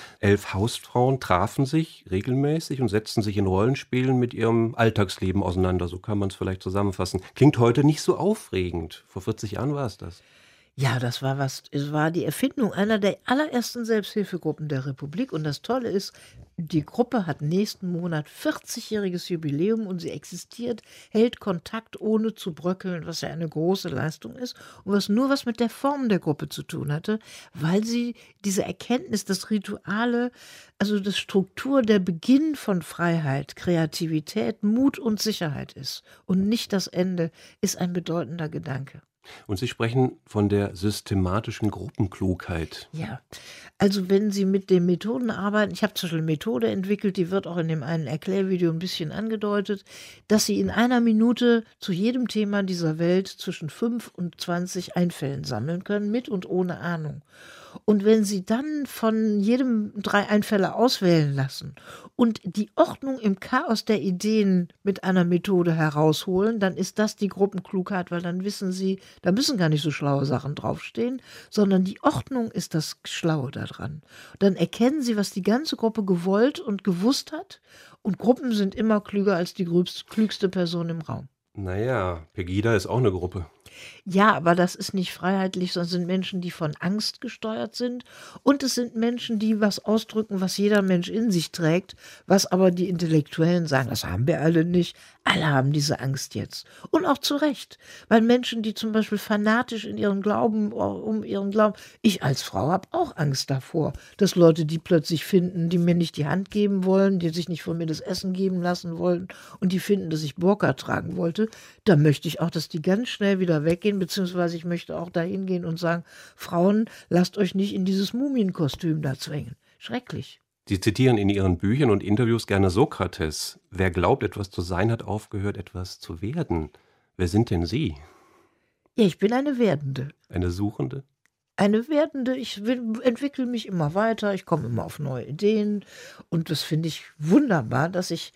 11 Hausfrauen trafen sich regelmäßig und setzten sich in Rollenspielen mit ihrem Alltagsleben auseinander. So kann man es vielleicht zusammenfassen. Klingt heute nicht so aufregend. Vor 40 Jahren war es das. Ja, das war was. Es war die Erfindung einer der allerersten Selbsthilfegruppen der Republik. Und das Tolle ist, die Gruppe hat nächsten Monat 40-jähriges Jubiläum und sie existiert, hält Kontakt ohne zu bröckeln, was ja eine große Leistung ist und was nur was mit der Form der Gruppe zu tun hatte, weil sie diese Erkenntnis, das Rituale, also das Struktur, der Beginn von Freiheit, Kreativität, Mut und Sicherheit ist und nicht das Ende, ist ein bedeutender Gedanke. Und Sie sprechen von der systematischen Gruppenklugheit. Ja, also wenn Sie mit den Methoden arbeiten, ich habe zum Beispiel eine Methode entwickelt, die wird auch in dem einen Erklärvideo ein bisschen angedeutet, dass Sie in einer Minute zu jedem Thema dieser Welt zwischen 5 und 20 Einfällen sammeln können, mit und ohne Ahnung. Und wenn Sie dann von jedem 3 Einfälle auswählen lassen und die Ordnung im Chaos der Ideen mit einer Methode herausholen, dann ist das die Gruppenklugheit, weil dann wissen Sie, da müssen gar nicht so schlaue Sachen draufstehen, sondern die Ordnung ist das Schlaue daran. Dann erkennen Sie, was die ganze Gruppe gewollt und gewusst hat, und Gruppen sind immer klüger als die klügste Person im Raum. Naja, Pegida ist auch eine Gruppe. Ja, aber das ist nicht freiheitlich, sondern sind Menschen, die von Angst gesteuert sind. Und es sind Menschen, die was ausdrücken, was jeder Mensch in sich trägt, was aber die Intellektuellen sagen, das haben wir alle nicht. Alle haben diese Angst jetzt. Und auch zu Recht. Weil Menschen, die zum Beispiel fanatisch in ihrem Glauben, um ihren Glauben, ich als Frau habe auch Angst davor, dass Leute die plötzlich finden, die mir nicht die Hand geben wollen, die sich nicht von mir das Essen geben lassen wollen und die finden, dass ich Burka tragen wollte. Da möchte ich auch, dass die ganz schnell wieder weggehen, beziehungsweise ich möchte auch dahin gehen und sagen, Frauen, lasst euch nicht in dieses Mumienkostüm da zwängen. Schrecklich. Sie zitieren in Ihren Büchern und Interviews gerne Sokrates. Wer glaubt, etwas zu sein, hat aufgehört, etwas zu werden. Wer sind denn Sie? Ja, ich bin eine Werdende. Eine Suchende? Eine Werdende, ich entwickle mich immer weiter, ich komme immer auf neue Ideen und das finde ich wunderbar, dass ich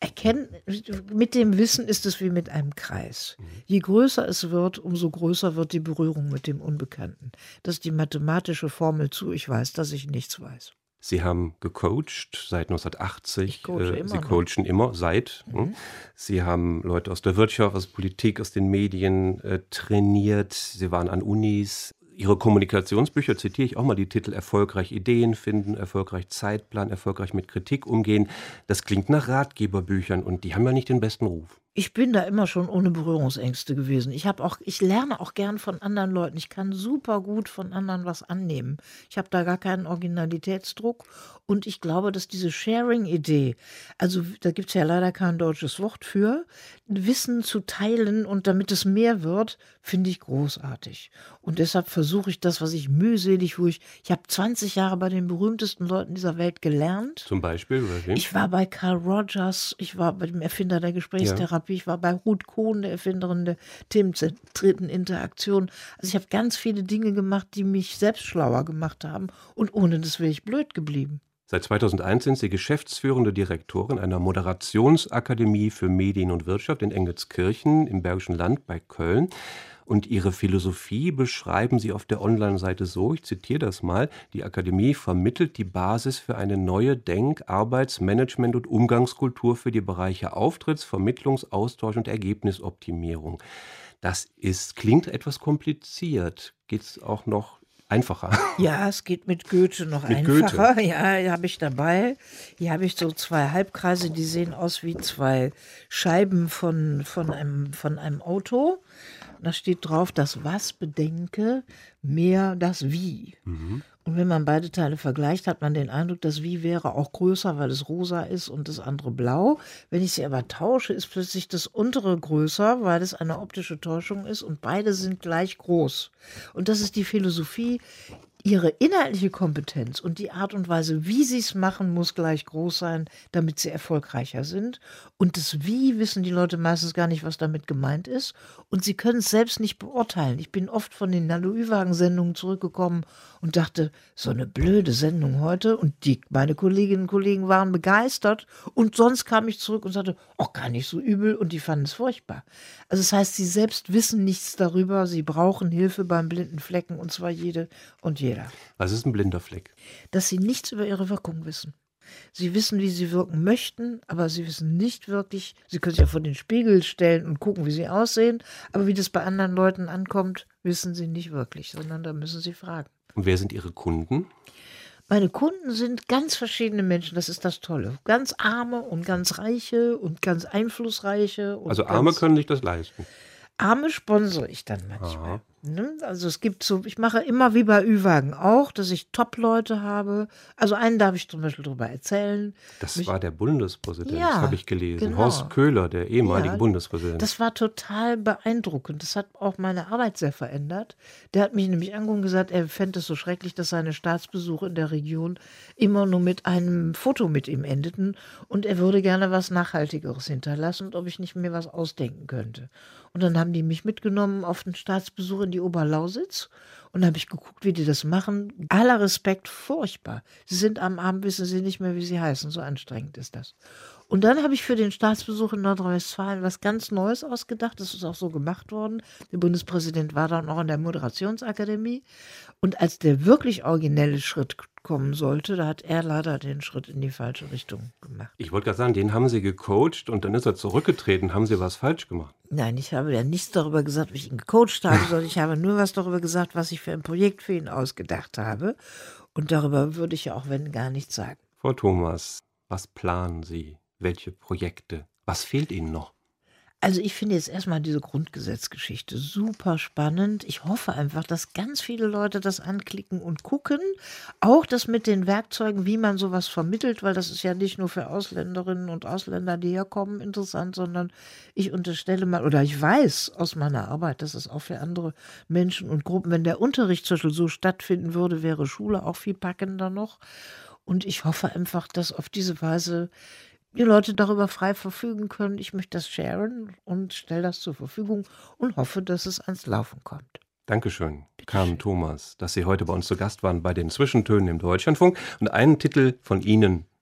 Mit dem Wissen ist es wie mit einem Kreis. Je größer es wird, umso größer wird die Berührung mit dem Unbekannten. Das ist die mathematische Formel zu, ich weiß, dass ich nichts weiß. Sie haben gecoacht seit 1980. Ich coache immer Sie noch. coachen immer seit. Sie haben Leute aus der Wirtschaft, aus der Politik, aus den Medien trainiert. Sie waren an Unis. Ihre Kommunikationsbücher, zitiere ich auch mal die Titel: Erfolgreich Ideen finden, erfolgreich Zeitplan, erfolgreich mit Kritik umgehen. Das klingt nach Ratgeberbüchern und die haben ja nicht den besten Ruf. Ich bin da immer schon ohne Berührungsängste gewesen. Ich lerne auch gern von anderen Leuten. Ich kann super gut von anderen was annehmen. Ich habe da gar keinen Originalitätsdruck. Und ich glaube, dass diese Sharing-Idee, also da gibt es ja leider kein deutsches Wort für, Wissen zu teilen und damit es mehr wird, finde ich großartig. Und deshalb versuche ich das, was ich mühselig, ich habe 20 Jahre bei den berühmtesten Leuten dieser Welt gelernt. Zum Beispiel? Bei wem? Ich war bei Carl Rogers, ich war bei dem Erfinder der Gesprächstherapie, ich war bei Ruth Kohn, der Erfinderin der themenzentrierten Interaktion. Also ich habe ganz viele Dinge gemacht, die mich selbst schlauer gemacht haben und ohne das wäre ich blöd geblieben. Seit 2001 sind Sie geschäftsführende Direktorin einer Moderationsakademie für Medien und Wirtschaft in Engelskirchen im Bergischen Land bei Köln. Und Ihre Philosophie beschreiben Sie auf der Online-Seite so, ich zitiere das mal: Die Akademie vermittelt die Basis für eine neue Denk-, Arbeits-, Management- und Umgangskultur für die Bereiche Auftritts-, Vermittlungs-, Austausch- und Ergebnisoptimierung. Das klingt etwas kompliziert. Geht es auch noch einfacher? Ja, es geht mit Goethe noch Mit einfacher. Goethe. Ja, hier habe ich dabei. Hier habe ich so 2 Halbkreise, die sehen aus wie 2 Scheiben von einem Auto. Da steht drauf, das Was bedenke, mehr das Wie. Und wenn man beide Teile vergleicht, hat man den Eindruck, das Wie wäre auch größer, weil es rosa ist und das andere blau. Wenn ich sie aber tausche, ist plötzlich das untere größer, weil es eine optische Täuschung ist und beide sind gleich groß. Und das ist die Philosophie. Ihre inhaltliche Kompetenz und die Art und Weise, wie sie es machen, muss gleich groß sein, damit sie erfolgreicher sind. Und das Wie wissen die Leute meistens gar nicht, was damit gemeint ist. Und sie können es selbst nicht beurteilen. Ich bin oft von den Nalo-Ü-Wagen-Sendungen zurückgekommen und dachte, so eine blöde Sendung heute. Und meine Kolleginnen und Kollegen waren begeistert. Und sonst kam ich zurück und sagte, gar nicht so übel. Und die fanden es furchtbar. Also das heißt, sie selbst wissen nichts darüber. Sie brauchen Hilfe beim blinden Flecken, und zwar jede und jeder. Was ist ein blinder Fleck? Dass sie nichts über ihre Wirkung wissen. Sie wissen, wie sie wirken möchten, aber sie wissen nicht wirklich, sie können sich ja vor den Spiegel stellen und gucken, wie sie aussehen, aber wie das bei anderen Leuten ankommt, wissen sie nicht wirklich, sondern da müssen sie fragen. Und wer sind Ihre Kunden? Meine Kunden sind ganz verschiedene Menschen, das ist das Tolle. Ganz Arme und ganz Reiche und ganz Einflussreiche. Und also Arme können sich das leisten? Arme sponsere ich dann manchmal. Also es gibt so, ich mache immer wie bei Ü-Wagen auch, dass ich Top-Leute habe. Also einen darf ich zum Beispiel darüber erzählen. Das war der Bundespräsident, Ja, das habe ich gelesen. genau. Horst Köhler, der ehemalige Bundespräsident. Das war total beeindruckend. Das hat auch meine Arbeit sehr verändert. Der hat mich nämlich angeguckt und gesagt, er fände es so schrecklich, dass seine Staatsbesuche in der Region immer nur mit einem Foto mit ihm endeten. Und er würde gerne was Nachhaltigeres hinterlassen und ob ich nicht mir was ausdenken könnte. Und dann haben die mich mitgenommen auf den Staatsbesuch in die Oberlausitz und habe ich geguckt, wie die das machen. Aller Respekt, furchtbar. Sie sind am Abend, wissen sie nicht mehr, wie sie heißen. So anstrengend ist das. Und dann habe ich für den Staatsbesuch in Nordrhein-Westfalen was ganz Neues ausgedacht. Das ist auch so gemacht worden. Der Bundespräsident war dann auch in der Moderationsakademie. Und als der wirklich originelle Schritt kommen sollte, da hat er leider den Schritt in die falsche Richtung gemacht. Ich wollte gerade sagen, den haben Sie gecoacht und dann ist er zurückgetreten. Haben Sie was falsch gemacht? Nein, ich habe ja nichts darüber gesagt, wie ich ihn gecoacht habe, sondern ich habe nur was darüber gesagt, was ich für ein Projekt für ihn ausgedacht habe. Und darüber würde ich ja auch, wenn, gar nichts sagen. Frau Thomas, was planen Sie? Welche Projekte? Was fehlt Ihnen noch? Also ich finde jetzt erstmal diese Grundgesetzgeschichte super spannend. Ich hoffe einfach, dass ganz viele Leute das anklicken und gucken. Auch das mit den Werkzeugen, wie man sowas vermittelt, weil das ist ja nicht nur für Ausländerinnen und Ausländer, die herkommen, interessant, sondern ich unterstelle mal, oder ich weiß aus meiner Arbeit, dass es auch für andere Menschen und Gruppen, wenn der Unterricht zum Beispiel so stattfinden würde, wäre Schule auch viel packender noch. Und ich hoffe einfach, dass auf diese Weise die Leute darüber frei verfügen können. Ich möchte das sharen und stelle das zur Verfügung und hoffe, dass es ans Laufen kommt. Dankeschön, Carmen Thomas, dass Sie heute bei uns zu Gast waren bei den Zwischentönen im Deutschlandfunk. Und einen Titel von Ihnen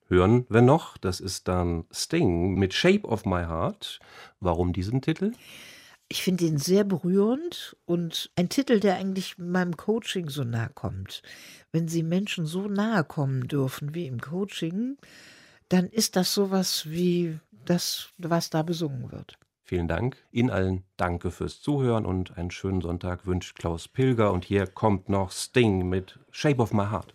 hören wir noch. Das ist dann Sting mit Shape of My Heart. Warum diesen Titel? Ich finde ihn sehr berührend und ein Titel, der eigentlich meinem Coaching so nahe kommt. Wenn Sie Menschen so nahe kommen dürfen wie im Coaching, dann ist das sowas wie das, was da besungen wird. Vielen Dank. Ihnen allen danke fürs Zuhören und einen schönen Sonntag wünscht Klaus Pilger. Und hier kommt noch Sting mit Shape of My Heart.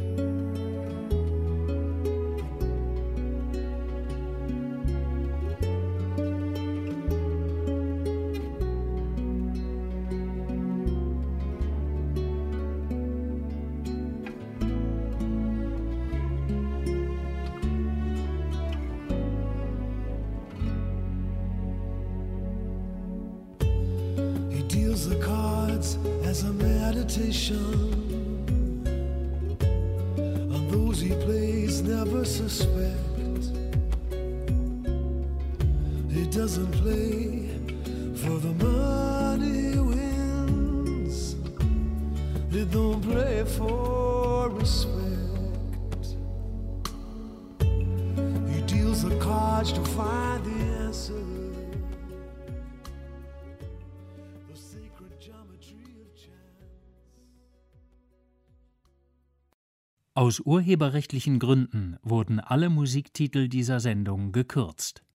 The cards as a meditation, and those he plays never suspect. He doesn't play for the money he wins. He don't play for respect. He deals the cards to find the answer. Aus urheberrechtlichen Gründen wurden alle Musiktitel dieser Sendung gekürzt.